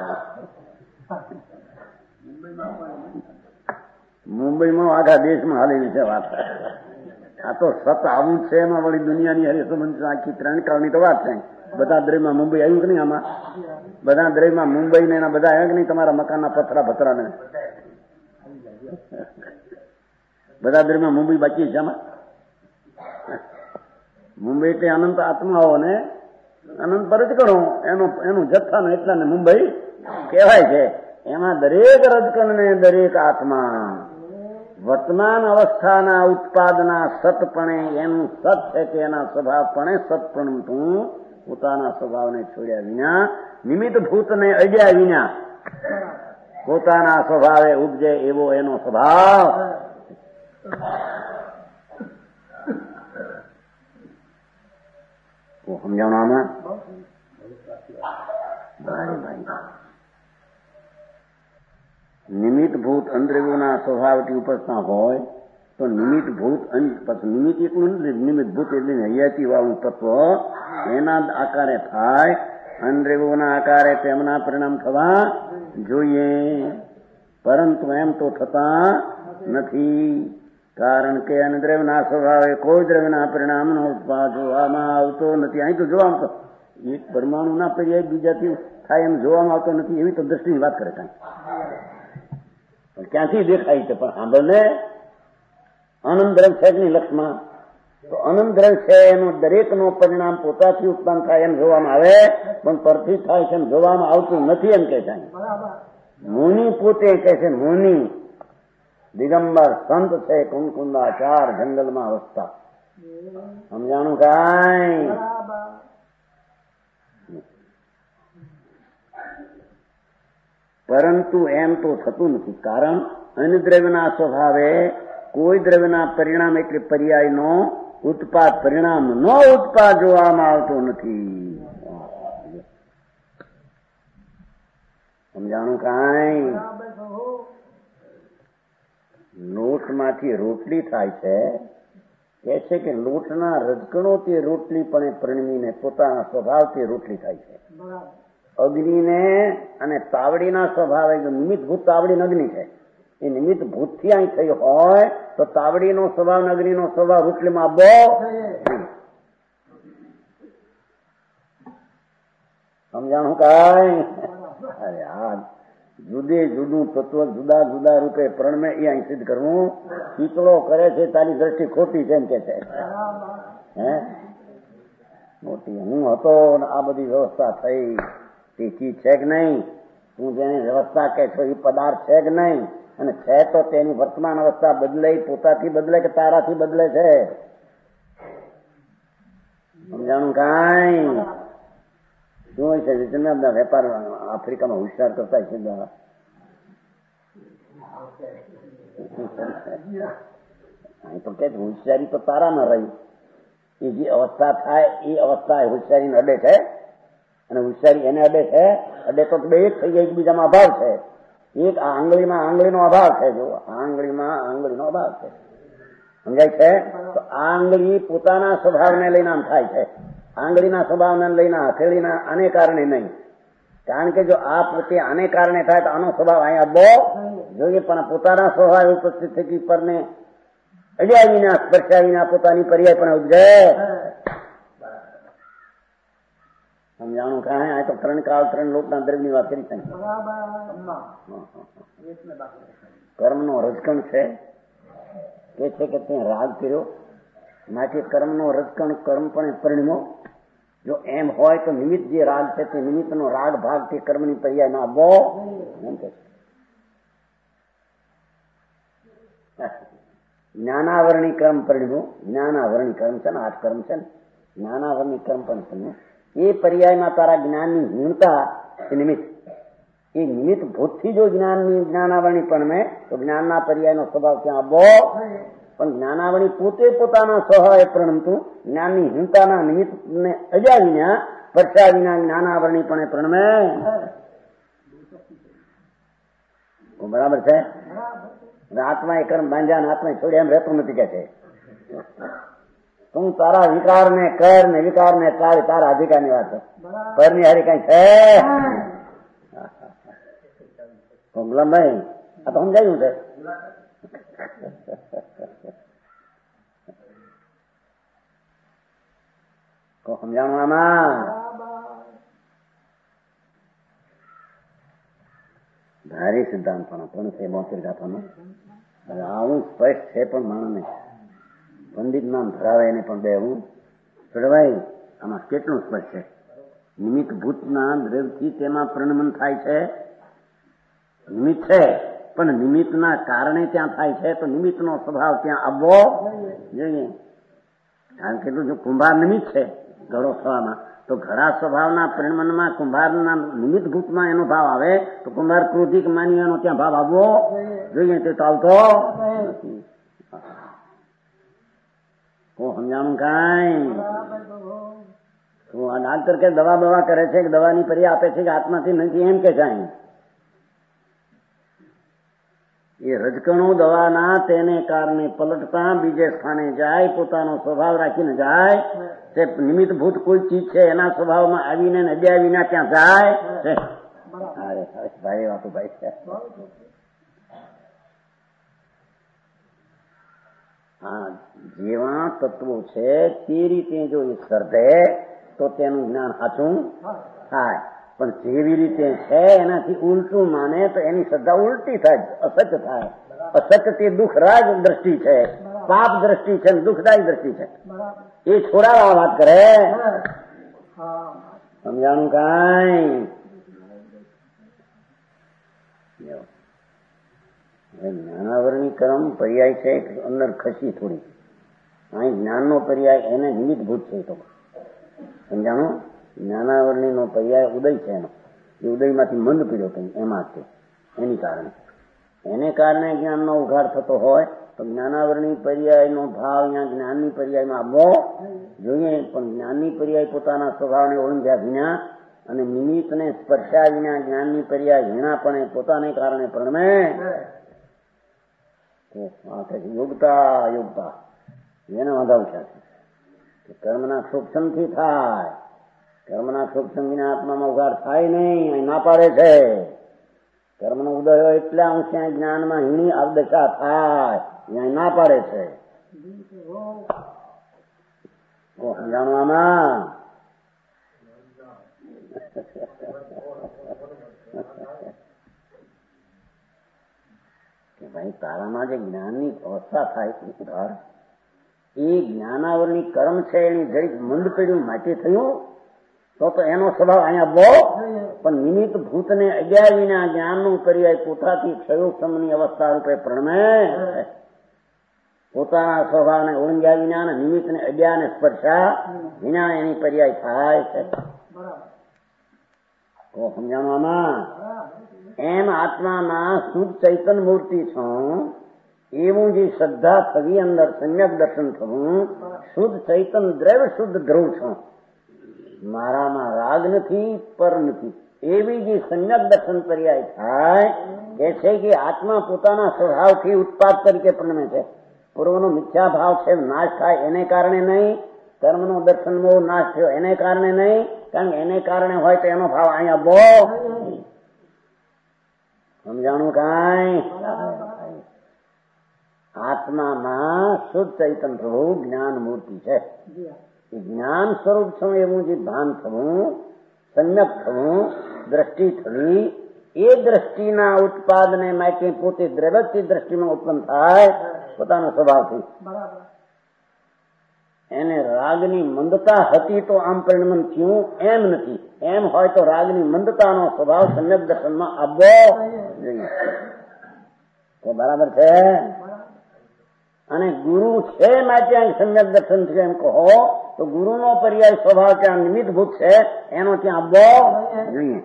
મુંબઈમાં આખા દેશમાં હાલેલી છે વાત. આ તો સત આવું છે એમાં વળી દુનિયાની હરી સંબંધ આખી 3 કાળની તો વાત છે. બધા દ્રવ્યમાં મુંબઈ આવ્યું કે નહીં? આમાં બધા દ્રવ્યમાં મુંબઈ ને એના બધા આવ્યા કે નહીં? તમારા મકાનના પથરા ભથરા ને બધા દ્રવ્યમાં મુંબઈ બાકી છે. આમાં મુંબઈ એટલે અનંત આત્માઓ ને અનંત પરજગણો એનું જથ્થાનો એટલા ને મુંબઈ કહેવાય છે. એમાં દરેક રજકણ ને દરેક આત્મા વર્તમાન અવસ્થાના ઉત્પાદના સતપણે એનું સત છે કે એના સ્વભાવપણે સતપણતું પોતાના સ્વભાવને છોડ્યા વિના નિમિત્ત ભૂતને અડ્યા વિના પોતાના સ્વભાવે ઉપજે એવો એનો સ્વભાવ. સમજાવવામાં ભાઈ નિમિત્તભૂત અંતર્ગુના સ્વભાવથી ઉપજતા હોય તો નિમિત્તભૂત નિમિત્ત એટલું નથી, નિમિત્તભૂત એટલે હૈયાથી વાળું તત્વ એના આકારે થાય, અંતર્ગુના આકારે તેમના પરિણામ થવા જોઈએ, પરંતુ એમ તો થતા નથી. કારણ કે અનદ્રવ્યના સ્વભાવે કોઈ દ્રવ્યના પરિણામનો ઉત્પાદ જોવામાં આવતો નથી. અહીં તો જોવામાં તો એક પરમાણુના પર્યાય બીજાથી થાય એમ જોવામાં આવતો નથી, એવી તો દ્રષ્ટિની વાત કરે કાંઈ. ક્યાંથી દેખાય છે? પણ સાંભળને, અનંત દ્રવ્ય છે કે નહીં લક્ષમાં, તો અનંત દ્રવ્ય છે એનો દરેકનો પરિણામ પોતાથી ઉત્પન્ન થાય એમ જોવામાં આવે, પણ પરથી થાય છે એમ જોવામાં આવતું નથી એમ કે છે. મુનિ પોતે કહે છે, મુનિ દિગંબર સંત છે, કુંકુંદાચાર જંગલમાં વસતા. સમજાણું કાંઈ? પરંતુ એમ તો થતું નથી. કારણ અન્યદ્રવ્યના સ્વભાવે કોઈ દ્રવ્યના પરિણામ એટલે પર્યાયનો ઉત્પાદ પરિણામ નો ઉત્પાદ જોવામાં આવતો નથી. સમજાણું કાંઈ? લોટમાંથી રોટલી થાય છે, કે છે કે લોટના રજકણોથી રોટલી પણ પરિણમીને પોતાના સ્વભાવથી રોટલી થાય છે. અગ્નિને અને તાવડીના સ્વભાવે નિમિત્તભૂત તાવડી અગ્નિ છે, એ નિમિત્ત ભૂતથી અહીં થઈ હોય તો તાવડીનો સ્વભાવ અગ્નિનો સ્વભાવ રોટલીમાં બહુ. સમજાણું કાંઈ? અરે આ જુદે જુદું તત્વ જુદા જુદા રૂપે પ્રણમે એ અહીં સિદ્ધ કરવું. ચીતળો કરે છે તારી દ્રષ્ટિ ખોટી છે એમ કે છે. હે મોટી હું હતો આ બધી વ્યવસ્થા થઈ, તે ચીજ છે કે નહીં? તું જેની વ્યવસ્થા કે છો એ પદાર્થ છે કે નહીં? અને છે તો તેની વર્તમાન અવસ્થા બદલે, પોતાથી બદલે કે તારાથી બદલે છે? સમજાણું કાંઈ? શું હોય છે? બધા વેપાર આફ્રિકામાં હોશિયાર કરતા છે. તો કે હોશિયારી તો તારામાં રહી, એ જે અવસ્થા થાય એ અવસ્થા હોશિયારીને અડે છે, અને હોશિયારી એને અડે છે. અડે તો બે એક થઈ ગયા, એકબીજામાં અભાવ છે. એક આ આંગળીમાં આંગળીનો અભાવ છે. જો આંગળીમાં આંગળીનો અભાવ છે, સમજાય છે? તો આ આંગળી પોતાના સ્વભાવને લઈને આમ થાય છે, આંગળીના સ્વભાવને લઈને હથેળીના આને કારણે નહીં. કારણ કે જો આ પોતે આને કારણે થાય તો આનો સ્વભાવ અહીંયા બહુ જોઈએ, પણ પોતાના સ્વભાવ ઉપસ્થિત થકી પરને અડ્યા વિના સ્પર્શ્યા વિના પોતાની પર્યાય પણ ઉપજે. સમજાણું કાંઈ? આ તો ત્રણ કાળ ત્રણ લોકના દ્રવ્યની વાત કરી છે. કર્મનો રજકણ છે, એ છે કે તે રાગ કર્યો, માટે કર્મનો રજકણ કર્મ પણ પરિણમો. જો એમ હોય તો નિમિત્ત જે રાગ છે તે નિમિત્તનો રાગ ભાગ તે કર્મની પર્યાય ના બહુ એમ કે જ્ઞાનાવરણી કર્મ પરિણમો. જ્ઞાનાવરણી કર્મ છે ને, 8 કર્મ છે ને, જ્ઞાનાવરણી કર્મ પણ પરિણમો. એ પર્યાયમાં તારા જ્ઞાનની હીણતા એ નિમિત્ત, એ નિમિત્ત ભૂતથી જો જ્ઞાનાવરણી પરમે તો જ્ઞાનના પર્યાયનો સ્વભાવ ત્યાં બહુ. પણ જ્ઞાનાવરણી પોતે પોતાના સ્વભાવે પ્રણમતું, જ્ઞાનની હિંસાના નિમિત્તને અજા વિના પરચા વિના જ્ઞાનાવરણી પણ પ્રણમે. બરાબર છે? આત્મા એ કર્મ બાંધ્યા આત્મા છોડ્યા એમ રહેતું નથી કે છે. તું તારા વિકારને કર ને વિકારને ટાળ, તારા અધિકારની વાત છે. પરની હારી કઈ છે? ગુલામભાઈ આ તો સમજાયું છે. સમજાણું આમાં? ભારે સિદ્ધાંત પણ છે 72 ગાથાનો. આવું સ્પષ્ટ છે, પણ માણસને પંડિત નામ ધરાવે એને પણ બેવું ચડવાય. આમાં કેટલું સ્પષ્ટ છે? નિમિત્ત ભૂતના દ્રવ્યથી તેમાં પ્રણમન થાય છે. નિમિત્ત છે, પણ નિમિત્તના કારણે ત્યાં થાય છે, તો નિમિત્તનો સ્વભાવ ત્યાં આવવો જોઈએ. કારણ કે જો કુંભાર નિમિત્ત છે ઘડો થવામાં, તો ઘડા સ્વભાવના પરિણમનમાં કુંભારના નિમિત્ત ભૂતમાં એનો ભાવ આવે તો કુંભાર ક્રોધિક માની એનો ત્યાં ભાવ આવવો જોઈએ. તે તો આવતો નથી. સમજાણું કાંઈ? તું આ ડાક્ટર કે દવા કરે છે કે દવાની પરી આપે છે કે આત્માથી નથી એમ કે કાંઈ? એ રજકણો દવાના તેને કારણે પલટતા બીજે સ્થાને જાય, પોતાનો સ્વભાવ રાખીને જાય. તે નિમિત્તભૂત કોઈ ચીજ છે એના સ્વભાવમાં આવીને અડ્યા વિના ત્યાં જાય છે. ભાઈ વાતો ભાઈ છે. હા, જેવા તત્વો છે તે રીતે જો એ સર્જે તો તેનું જ્ઞાન સાચું થાય. પણ જેવી રીતે છે એનાથી ઉલટું માને તો એની શ્રદ્ધા ઉલટી થાય, અસત્ય થાય. અસત્ય તે દુઃખરાજ દ્રષ્ટિ છે, પાપ દ્રષ્ટિ છે, દુઃખદાયી દ્રષ્ટિ છે. એ છોડાવા વાત કરે. સમજાણું કાંઈ? જ્ઞાનાવરણી કર્મ પર્યાય છે અંદર ખસી થોડી. અહીં જ્ઞાનનો પર્યાય એને નિમિત્તભૂત છે. તો સમજાણું? જ્ઞાનાવરણીનો પર્યાય ઉદય છે એનો. એ ઉદયમાંથી મંદ પીડ્યો કઈ એમાં છે. એની કારણે એને કારણે જ્ઞાનનો ઉઘાડ થતો હોય તો જ્ઞાનાવરણી પર્યાયનો ભાવ અહીંયા જ્ઞાનની પર્યાયમાં આવવો જોઈએ. પણ જ્ઞાનની પર્યાય પોતાના સ્વભાવને ઓળંગ્યા વિના અને નિમિત્તને સ્પર્શ્યા વિના જ્ઞાનની પર્યાય હીણાપણે પોતાને કારણે પ્રણમે. યોગતા એને વધાવશે કે કર્મના ક્ષોક્ષમથી થાય. કર્મના ક્ષોક્ષમ વિના આત્મામાં ઉઘાડ થાય નહીં, અહીં ના પાડે છે. કર્મનો ઉદય હોય એટલે અંશે જ્ઞાનમાં હીણી અવદશા થાય, અહીં ના પાડે છે. સમજાણવામાં કે ભાઈ તારામાં જે જ્ઞાનની અવસ્થા થાય ઉધાર એ જ્ઞાનાવરની કર્મ છે એની જરીક મંદ પડ્યું માટે થયું તો એનો સ્વભાવ અહીંયા બહુ. પણ નિમિત્ત ભૂતને અજ્ઞા વિના જ્ઞાનનું પર્યાય પોતાથી ક્ષયોક્ષમની અવસ્થા રૂપે પ્રણમે. પોતાના સ્વભાવને ઓળંગ્યા વિના ને નિમિત્તને અજ્ઞાને સ્પર્શા વિના એની પર્યાય થાય છે. તો સમજાણવામાં એમ આત્મામાં શુદ્ધ ચૈતન્ય મૂર્તિ છું એવું જે શ્રદ્ધા થવી, અંદર સમ્યક દર્શન થવું, શુદ્ધ ચૈતન્ય દ્રવ્ય શુદ્ધ ધ્રુવ છું. મારામાં રાગ નથી, પર નથી, એવી જે સમ્યક દર્શન પર્યાય થાય કે છે કે આત્મા પોતાના સ્વભાવથી ઉત્પાદ તરીકે પ્રણમે છે. પૂર્વનો મિથ્યા ભાવ છે નાશ થાય એને કારણે નહીં, કર્મનો દર્શન મોહ નાશ થયો એને કારણે નહીં. કારણ કે એને કારણે હોય તો એનો ભાવ અહીંયા બહુ. સમજાણું કાંઈ? આત્મામાં શુદ્ધ ચૈતન્ય પ્રભુ જ્ઞાન મૂર્તિ છે. એ જ્ઞાન સ્વરૂપ છું એવું જે ભાન થવું, સમ્યક થવું, દ્રષ્ટિ થવી, એ દ્રષ્ટિના ઉત્પાદને માટે પોતે દ્રવ્યથી દ્રષ્ટિમાં ઉત્પન્ન થાય પોતાના સ્વભાવથી. એને રાગની મંદતા હતી તો આમ પરિણમન થયું એમ નથી. એમ હોય તો રાગની મંદતાનો સ્વભાવ સમ્યક દર્શનમાં આવવો જોઈએ. તો બરાબર છે. અને ગુરુ છે માટે અહીં સમ્યક દર્શન થયું એમ કહો તો ગુરુનો પર્યાય સ્વભાવ ત્યાં નિમિત્તભૂત છે એનો ત્યાં આવવો જોઈએ.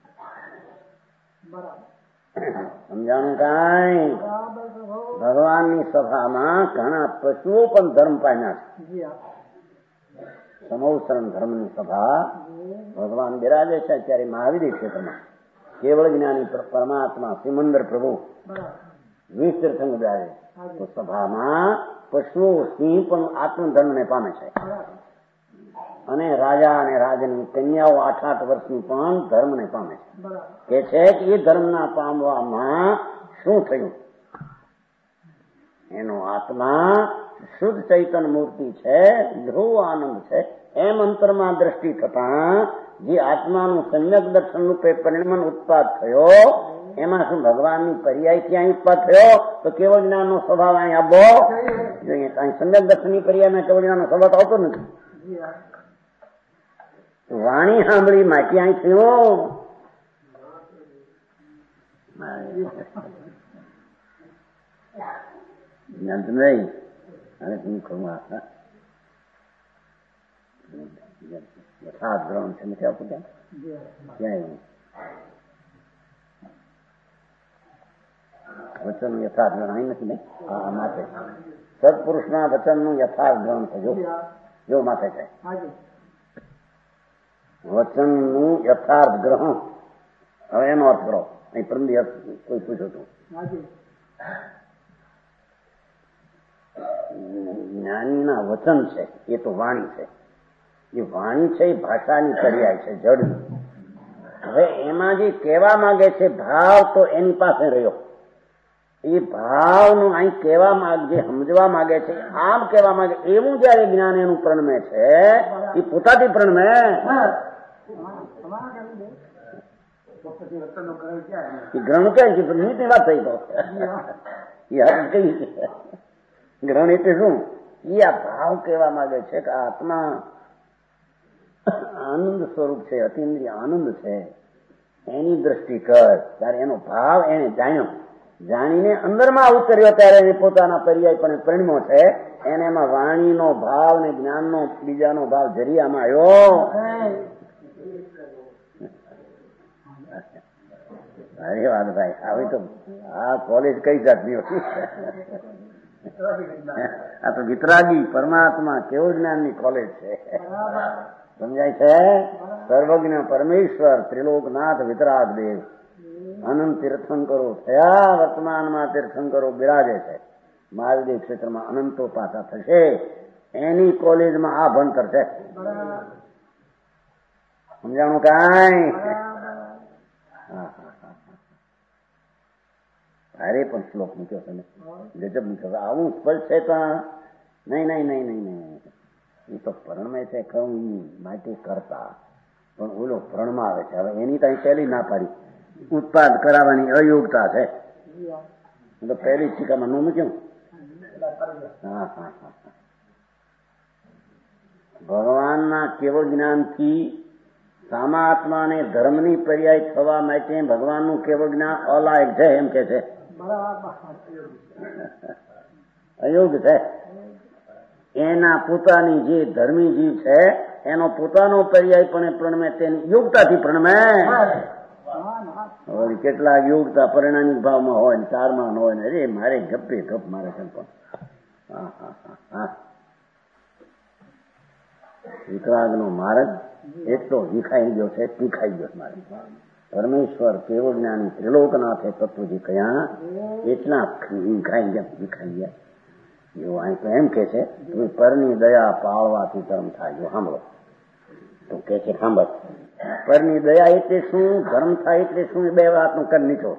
સમજાણું કાંઈ? ભગવાનની સભામાં ઘણા પશુઓ પણ ધર્મ પામ્યા છે. સમૌસરણ ધર્મની સભા ભગવાન બિરાજે છે અત્યારે મહાવીર ક્ષેત્રમાં. કેવળ જ્ઞાની પરમાત્મા સિમંદર પ્રભુ 20 તીર્થંકર બિરાજે તો સભામાં પશુઓ સિંહ પણ આત્મધર્મને પામે છે. અને રાજા અને રાજની કન્યાઓ 8-8 વર્ષની પણ ધર્મને પામે છે. કે છે કે એ ધર્મના પામવામાં શું થયું? એનો આત્મા શુદ્ધ ચૈતન્ય મૂર્તિ છે, ધ્રુવ આનંદ છે. એમ અંતરમાં દ્રષ્ટિ થતા જે આત્માનું સમ્યક દર્શન રૂપે પરિણમન ઉત્પાદ થયો એમાં શું ભગવાનની પર્યાય ક્યાં ઉત્પાદ થયો? તો કેવળ જ્ઞાનનો સ્વભાવ અહીં આવવો જોઈએ. અહીં સમ્યક દર્શનની પર્યાયમાં કેવળ જ્ઞાનનો સ્વભાવ આવતો નથી. વાણી સાંભળી માટી અહીં થયું. જ્ઞાન નહીં અને હું કહું યથાર્થ ગ્રહણ છે નથી આપું ક્યાં વચન યથાર્થ ગ્રહણ અહીં નથી ને. હા માટે સત્પુરુષના વચનનું યથાર્થ ગ્રહણ થજો જો માથે છે વચનનું યથાર્થ ગ્રહણ. હવે એનો અર્થ કરો. અહીં પ્રમદી કોઈ પૂછ્યું હતું જ્ઞાનીના વચન છે એ તો વાણી છે. એ વાણી છે એ ભાષાની પર્યાય છે જડની. હવે એમાં જે કહેવા માંગે છે ભાવ તો એની પાસે રહ્યો. એ ભાવનું અહીં કહેવા માંગે સમજવા માંગે છે આમ કહેવા માંગે એવું જયારે જ્ઞાન એનું પ્રણમે છે એ પોતાથી પ્રણમે. ગ્રહણ કઈ છે નીતિ વાત થઈ તો એ હદ કઈ છે. ગ્રહણ એટલે શું? એ આ ભાવ કહેવા માંગે છે કે આત્મા આનંદ સ્વરૂપ છે, અતિન્દ્રિય આનંદ છે. એની દ્રષ્ટિ કર ત્યારે એનો ભાવ એને જાણ્યો. જાણીને અંદરમાં ઉતર્યો ત્યારે એને પોતાના પર્યાય પણ પરિણ્યો છે. એને એમાં વાણીનો ભાવ ને જ્ઞાનનો બીજાનો ભાવ જરિયામાં આવ્યો. અરે વાત ભાઈ આવી તો આ કોલેજ કઈ જાતની હતી? આ તો વિતરાગી પરમાત્મા કેવું જ્ઞાનની કોલેજ છે. સમજાય છે? સર્વજ્ઞ પરમેશ્વર ત્રિલોકનાથ વિતરાગ દેવ અનંત તીર્થંકરો થયા. વર્તમાનમાં તીર્થંકરો બિરાજે છે. મહાદેવ ક્ષેત્રમાં અનંતો પાછા થશે. એની કોલેજમાં આ ભણતર છે. સમજાણું કાંઈ? અરે પણ શ્લોક મૂક્યો તમે ગજબ મૂક્યો. આવું સ્પષ્ટ છે પણ નહીં એ તો પરણમે છે ખરું માટે કરતા પણ ઓલો પ્રણમાં આવે છે. હવે એની તો પહેલી ના પાડી ઉત્પાદ કરાવવાની અયોગ્યતા છે. તો પહેલી ટીકામાં નો મૂક્યું. ભગવાનના કેવળ જ્ઞાનથી સામાત્માને ધર્મની પર્યાય થવા માટે ભગવાનનું કેવળ જ્ઞાન અલાયક છે એમ કે છે. અયોગ્ય છે. એના પોતાની જે ધર્મી જીવ છે એનો પોતાનો પર્યાય પણ પ્રણમે તેની યોગતાથી પ્રણમે. કેટલાક યોગતા પરિણામિક ભાવમાં હોય ને ચારમાં હોય ને અરે મારે ગપે ગપ મારે છે પણ વિતરાગનો માર્ગ એટલો વિખાઈ ગયો છે, તીખાઈ ગયો મારે. પરમેશ્વર કેવળ જ્ઞાની ત્રિલોકનાથે તત્વજી કયા એટલા વિખાઈ ગયા. એવું અહીં તો એમ કે છે પરની દયા પાળવાથી ધર્મ થાય. જો સાંભળો તો કે છે સાંભળ. પરની દયા એટલે શું, ધર્મ થાય એટલે શું, બે વાતનું કર નીચો.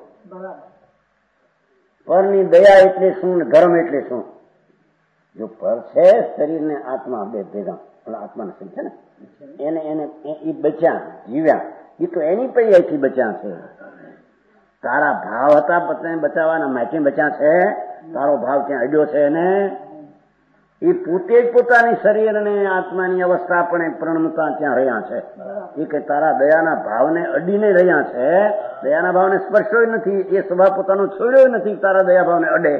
પરની દયા એટલે શું ને ધર્મ એટલે શું? જો પર છે શરીરને આત્મા બે ભેગા આત્માને સમજે ને એને એ બચ્યા જીવ્યા એ તો એની પૈયાથી બચ્યા છે. તારા ભાવ હતા બચાવવાના માટે બચ્યા છે. તારો ભાવ ક્યાં અડ્યો છે એને એ પોતે જ પોતાની શરીર અને આત્માની અવસ્થા પણ પ્રણમતા ત્યાં રહ્યા છે. એ કે તારા દયાના ભાવને અડીને રહ્યા છે. દયાના ભાવને સ્પર્શ્યો નથી. એ સ્વભાવ પોતાનો છોડ્યો નથી. તારા દયા ભાવને અડે.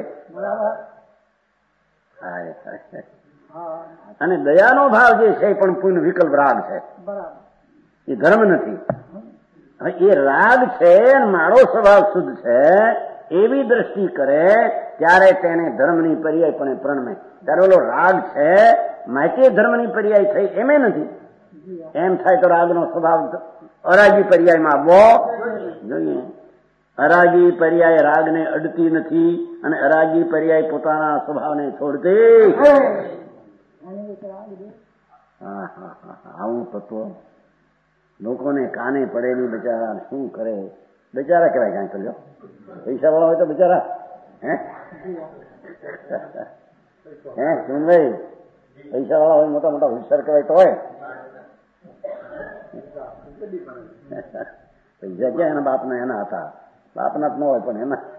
અને દયાનો ભાવ જે છે પણ પૂર્ણ વિકલ્પ રાગ છે. એ ધર્મ નથી. એ રાગ છે મારો સ્વભાવ શુદ્ધ છે એવી દ્રષ્ટિ કરે ત્યારે તેને ધર્મની પર્યાય પણ પ્રણમે. ત્યારે ઓલો રાગ છે માટે ધર્મની પર્યાય થઈ એમે નથી. એમ થાય તો રાગનો સ્વભાવ અરાગી પર્યાયમાં આવવો જોઈએ. અરાગી પર્યાય રાગને અડતી નથી અને અરાગી પર્યાય પોતાના સ્વભાવને છોડતી. આવું તત્વ લોકોને કાને પડેલી બિચારા શું કરે? બિચારા કહેવાય કાંઈ કરજો. પૈસા વાળા હોય તો બિચારા સુનભાઈ પૈસા વાળા હોય મોટા મોટા હોશિયાર કહેવાય તો હોય. પૈસા ક્યાં એના બાપના એના હતા. બાપના જ ન હોય પણ એના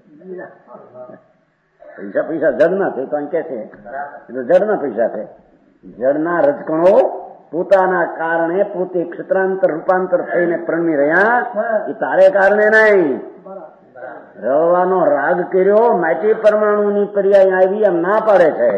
પૈસા જડના છે તો અહીં કે છે જડના પૈસા છે. જડના રજકણો પોતાના કારણે પોતે ક્ષેત્રાંતર રૂપાંતર થઈને પ્રણમી રહ્યા. એ તારે કારણે નહીં. રળવાનો રાગ કર્યો માટે પરમાણુની પર્યાય આવી એમ ના પાડે છે.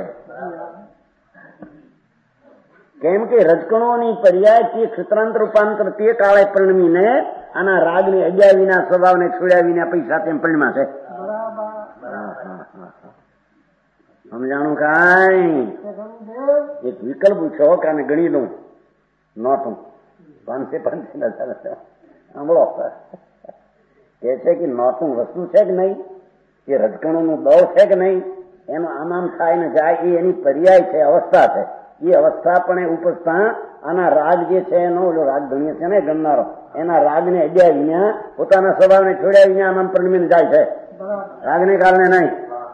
કેમ કે રજકણોની પર્યાય તે ક્ષેત્રાંતર રૂપાંતર તે કાળે પ્રણમીને આના રાગને અડ્યા વિના સ્વભાવને છોડ્યા વિના પૈસા તેમ પરિણમાં છે. સમજાણું સમજાણું કાંઈ? એક વિકલ્પ પૂછો કે આને ગણી દઉં નોટું 500 સાંભળો કે છે કે નોટું વસ્તુ છે કે નહીં, એ રજકણોનું દળ છે કે નહીં, એનું આમ થાય ને જાય એ એની પર્યાય છે, અવસ્થા છે. એ અવસ્થા પણ એ ઉપજતા આના રાગ જે છે એનો ઓલો રાગ ગણીએ છે ને ગણનારો, એના રાગને અડ્યા વિના પોતાના સ્વભાવને છોડ્યા વિના આમ પરિણમીને જાય છે, રાગને કારણે નહીં.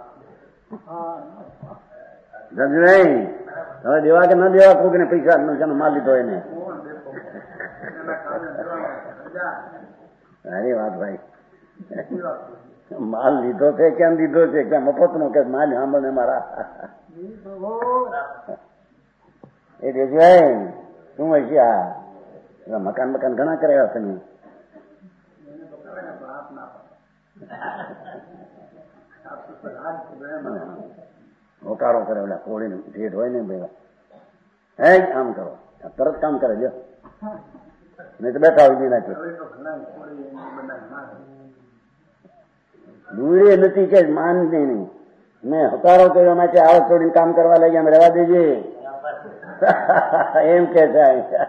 હવે દેવા કે ન દેવા કોઈને પૈસા માલ લીધો એને. અરે વાત ભાઈ, માલ લીધો છે કેમ લીધો છે, કે મફતનો કે માલ સાંભળને મારા એ દેજભાઈ શું હોય છે? આ મકાન ઘણા કરાયા તમે. હોકારો કરે ઓલા કોળીને ભેટ હોય ને ભાઈ, હે આમ કરો તરત કામ કરે લ્યો, નહીં તો બેઠા હોય નાખે. દૂરી નથી કે માન નહીં, મેં હકારો કર્યો માટે આવ છોડીને કામ કરવા લાગ્યા, અમે રહેવા દેજે એમ કે છે.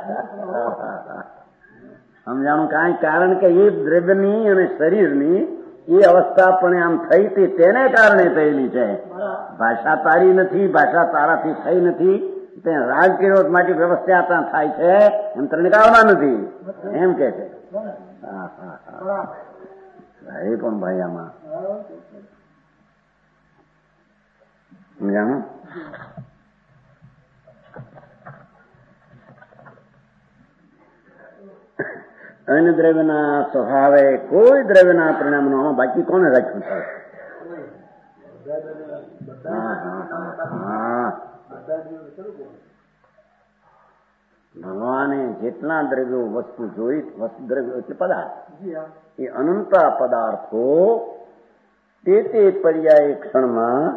સમજાણું કાંઈ? કારણ કે એ દ્રવ્યની અને શરીરની એ અવસ્થા પણ આમ થઈ હતી તેને કારણે થયેલી છે. ભાષા તારી નથી, ભાષા તારાથી થઈ નથી, તે રાગ કર્યો માટે વ્યવસ્થા ત્યાં થાય છે, એમ તને કારણમાં નથી એમ કે છે. એ પણ ભાઈ આમાં સમજાણું? અન્ય દ્રવ્યના સ્વભાવે કોઈ દ્રવ્યના પરિણામનો બાકી કોને રાખ્યું છે? ભગવાને જેટલા દ્રવ્યો વસ્તુ જોઈ, દ્રવ્યો એટલે પદાર્થ, એ અનંત પદાર્થો તે પર્યાય ક્ષણમાં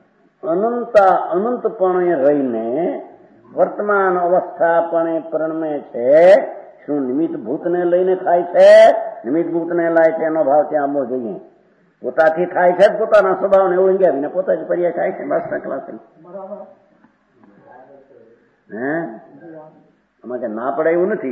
અનંતપણે રહીને વર્તમાન અવસ્થાપણે પરિણમે છે. શું નિમિત્ત ભૂતને લઈને થાય છે? નિમિત્ત ભૂતને લાય છે એનો ભાવ ત્યાં આવવો જોઈએ. પોતાથી થાય છે, પોતાના સ્વભાવને ઓળંગ્યાવીને પોતા જ પર્યાય થાય છે. બસ નકલા થઈ હે આમાં કે ના પડે એવું નથી.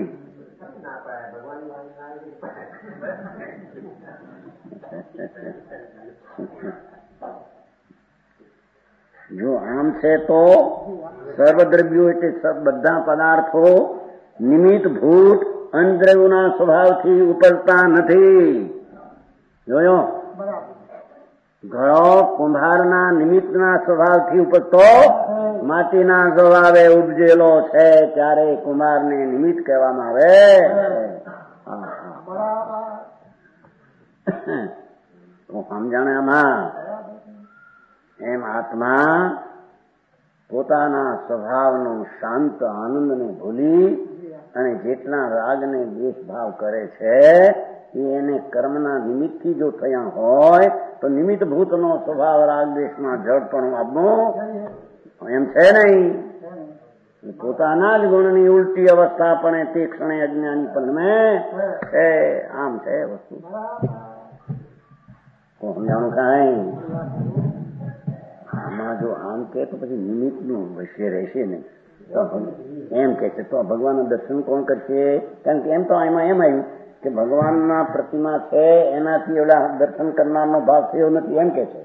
જો આમ છે તો સર્વદ્રવ્યો એટલે બધા પદાર્થો નિમિત્ત ભૂત અનદ્રવ્યોના સ્વભાવથી ઉપજતા નથી. જોયો? ઘડો કુંભારના નિમિત્તના સ્વભાવથી ઉપજતો માટીના સ્વભાવે ઉપજેલો છે, ત્યારે કુંભારને નિમિત્ત કહેવામાં આવે. તો સમજાણે આમાં એમ આત્મા પોતાના સ્વભાવનો શાંત આનંદને ભૂલી અને જેટલા રાગને દ્વેષ ભાવ કરે છે એ એને કર્મના નિમિત્તથી જો થયા હોય તો નિમિત્ત ભૂતનો સ્વભાવ રાગ દ્વેષમાં જડપણું આપવું એમ છે નહીં. પોતાના જ ગુણની ઉલટી અવસ્થા પણ તે ક્ષણે અજ્ઞાની પણ છે. આમ છે વસ્તુ. સમજાણું કાંઈ? આમાં જો આમ કે તો પછી નિમિત્તનું વિષય રહેશે નહીં. એમ કે છે તો ભગવાનનું દર્શન કોણ કરશે? કારણ કે એમ તો એમાં એમ આવ્યું કે ભગવાનના પ્રતિમા છે એનાથી ઓલા દર્શન કરનારનો ભાવ થયો નથી એમ કે છે.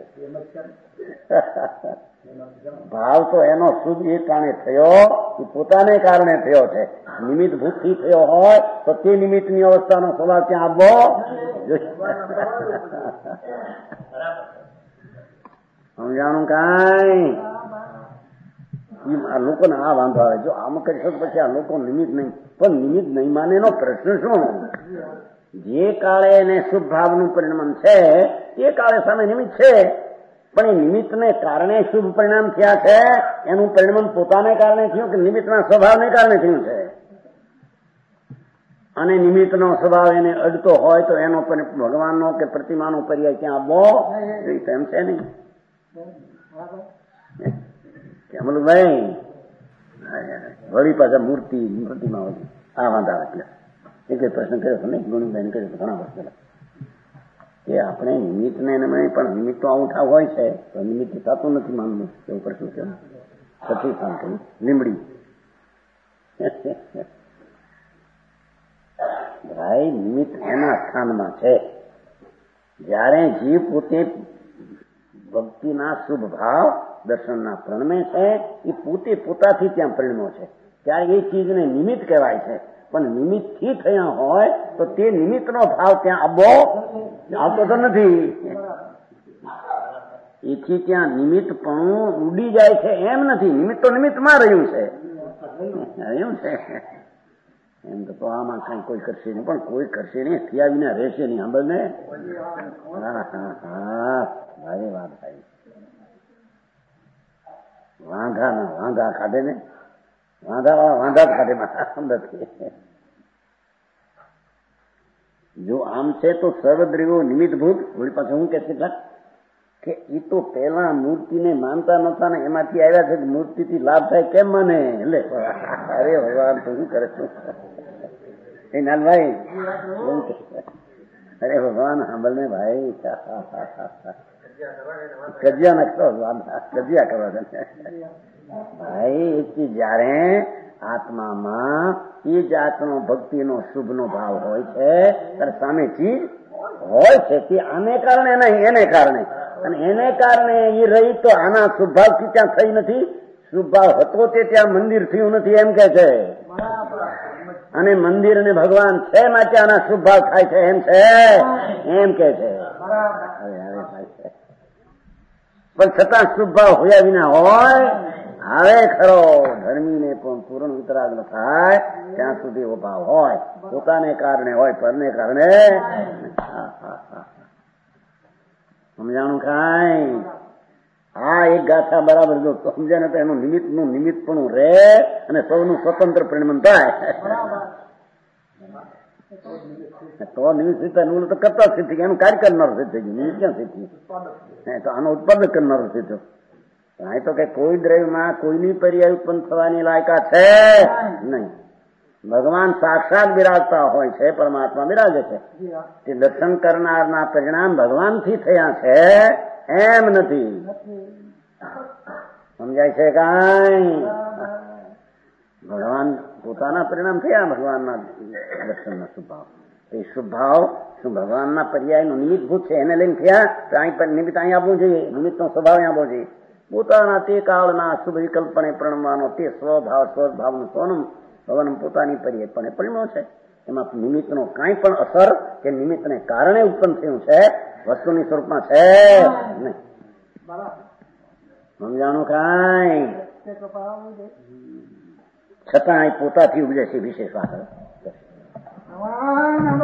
ભાવ તો એનો શુદ્ધ એ કારણે થયો કે પોતાને કારણે થયો છે. નિમિત્ત ભૂતથી થયો હોય તો તે નિમિત્તની અવસ્થાનો સ્વભાવ ત્યાં આવવો. સમજાણું કાંઈ? આ લોકોને આ વાંધો આવે, જો આમ કરશો પછી આ લોકો નિમિત્ત નહીં, પણ નિમિત્ત નહીં માને એનો પ્રશ્ન શું? જે કાળે એને શુભ ભાવનું પરિણામ છે તે કાળે સામે નિમિત્ત છે, પણ એ નિમિત્તને કારણે શુભ પરિણામ થયા છે. એનું પરિણામ પોતાને કારણે થયું કે નિમિત્તના સ્વભાવને કારણે થયું છે? અને નિમિત્તનો સ્વભાવ એને અડતો હોય તો એનો ભગવાનનો કે પ્રતિમાનો પર્યાય ક્યાં આવવો? એમ છે નહીં. અમલુભાઈ વળી પાછા મૂર્તિમાં આ વાંધા આવે એટલે પ્રશ્ન કર્યો હતો ને ગુણભાઈ કર્યો ઘણા વર્ષ પહેલા. કે આપણે નિમિત્તને પણ નિમિત્ત તો આઉઠા હોય છે તો નિમિત્ત થતું નથી માનવું એવું કરશું કેમ સતી શાંતિ લીમડી ભાઈ નિમિત્ત એના સ્થાનમાં છે. જ્યારે જીવ પોતે ભક્તિના શુભ ભાવ દર્શનના પ્રણમે છે એ પોતે પોતાથી ત્યાં પરિણમો છે ત્યારે એ ચીજને નિમિત્ત કહેવાય છે. પણ નિમિત્તથી થયા હોય તો તે નિમિત્તનો ભાવ ત્યાં આવતો તો નથી. એથી ત્યાં નિમિત્ત પણ ઉડી જાય છે એમ નથી. નિમિત્ત તો નિમિત્તમાં રહ્યું છે એમ તો આમાં કઈ કોઈ કરશે નહીં. પણ કોઈ કરશે નહીં થયા વિના રહેશે નહીં. સાંભળ ને. ભાઈ વાત ભાઈ વાંધા કાઢે ને વાંધા કાઢે અંદરથી. જો આમ છે તો સર્વદ્રવ્યો નિમિત્તભૂત. વળી પાછું હું કે કેટલાક કે એ તો પેલા મૂર્તિને માનતા નતા ને એમાંથી આવ્યા છે મૂર્તિથી લાભ થાય કેમ માને. એટલે અરે ભગવાન તો શું કરે છું એ નાનભાઈ. અરે ભગવાન સાંભળ ને ભાઈ કજિયા નાખતો કજિયા કરવા ભાઈ. એથી જયારે આત્મામાં એ જાતનો ભક્તિનો શુભનો ભાવ હોય છે ત્યારે સામે ચીજ હોય છે તે આને કારણે નહીં એને કારણે. અને એને કારણે એ રહી તો આના શુભભાવથી ત્યાં થઈ નથી. શુભભાવ હતો તે ત્યાં મંદિર થયું નથી એમ કે છે. અને મંદિર અને ભગવાન છે માટે આના શુભભાવ થાય છે એમ કે છે. પણ છતાં શુભભાવ હોયા વિના હોય હવે ખરો ધર્મીને પણ પૂર્ણ વિતરાગ ન થાય ત્યાં સુધી એવો ભાવ હોય. પોતાને કારણે હોય પરને કારણે. સમજાણું કાંઈ. હા એક ગાથા બરાબર જો સમજે ને તો એનું નિમિત્તપણું રહે અને સૌનું સ્વતંત્ર પરિણમન થાય. તો નિમિત્ત સિદ્ધ તો કરતા સિદ્ધ એનું કાર્ય કરનાર સિદ્ધ થઈ ગયું. નિમિત્ત ક્યાં સિદ્ધ તો આનો ઉત્પાદન કરનારો સિદ્ધ. અહીં તો કે કોઈ દ્રવ્યમાં કોઈની પર્યાય ઉત્પન્ન થવાની લાયકાત છે નહીં. ભગવાન સાક્ષાત બિરાજતા હોય છે. પરમાત્મા બિરાજે છે. તે દર્શન કરનારના પરિણામ ભગવાનથી થયા છે એમ નથી. સમજાય છે કાંઈ. ભગવાન પોતાના પરિણામ થયા ભગવાનના દર્શનના શુભભાવ. એ શુભભાવ શું ભગવાનના પર્યાયનું નિમિત્તભૂત છે એને લઈને થયા તો અહીં નિમિત્ત અહીં આપવું જોઈએ. નિમિત્તનો સ્વભાવ અહીં આપવો જોઈએ. પોતાના તે કાળના શુભ વિકલ્પને પ્રણમવાનો તે સ્વભાવનું સોનમ ભગવાન પોતાની પર્યાયપણે પરિણમ્યો છે. એમાં નિમિત્તનો કાંઈ પણ અસર કે નિમિત્તને કારણે ઉત્પન્ન થયું છે વસ્તુની સ્વરૂપમાં છે નહીં. સમજાણું કાંઈ. છતાં પોતાથી ઉપજે છે વિશેષ વાત.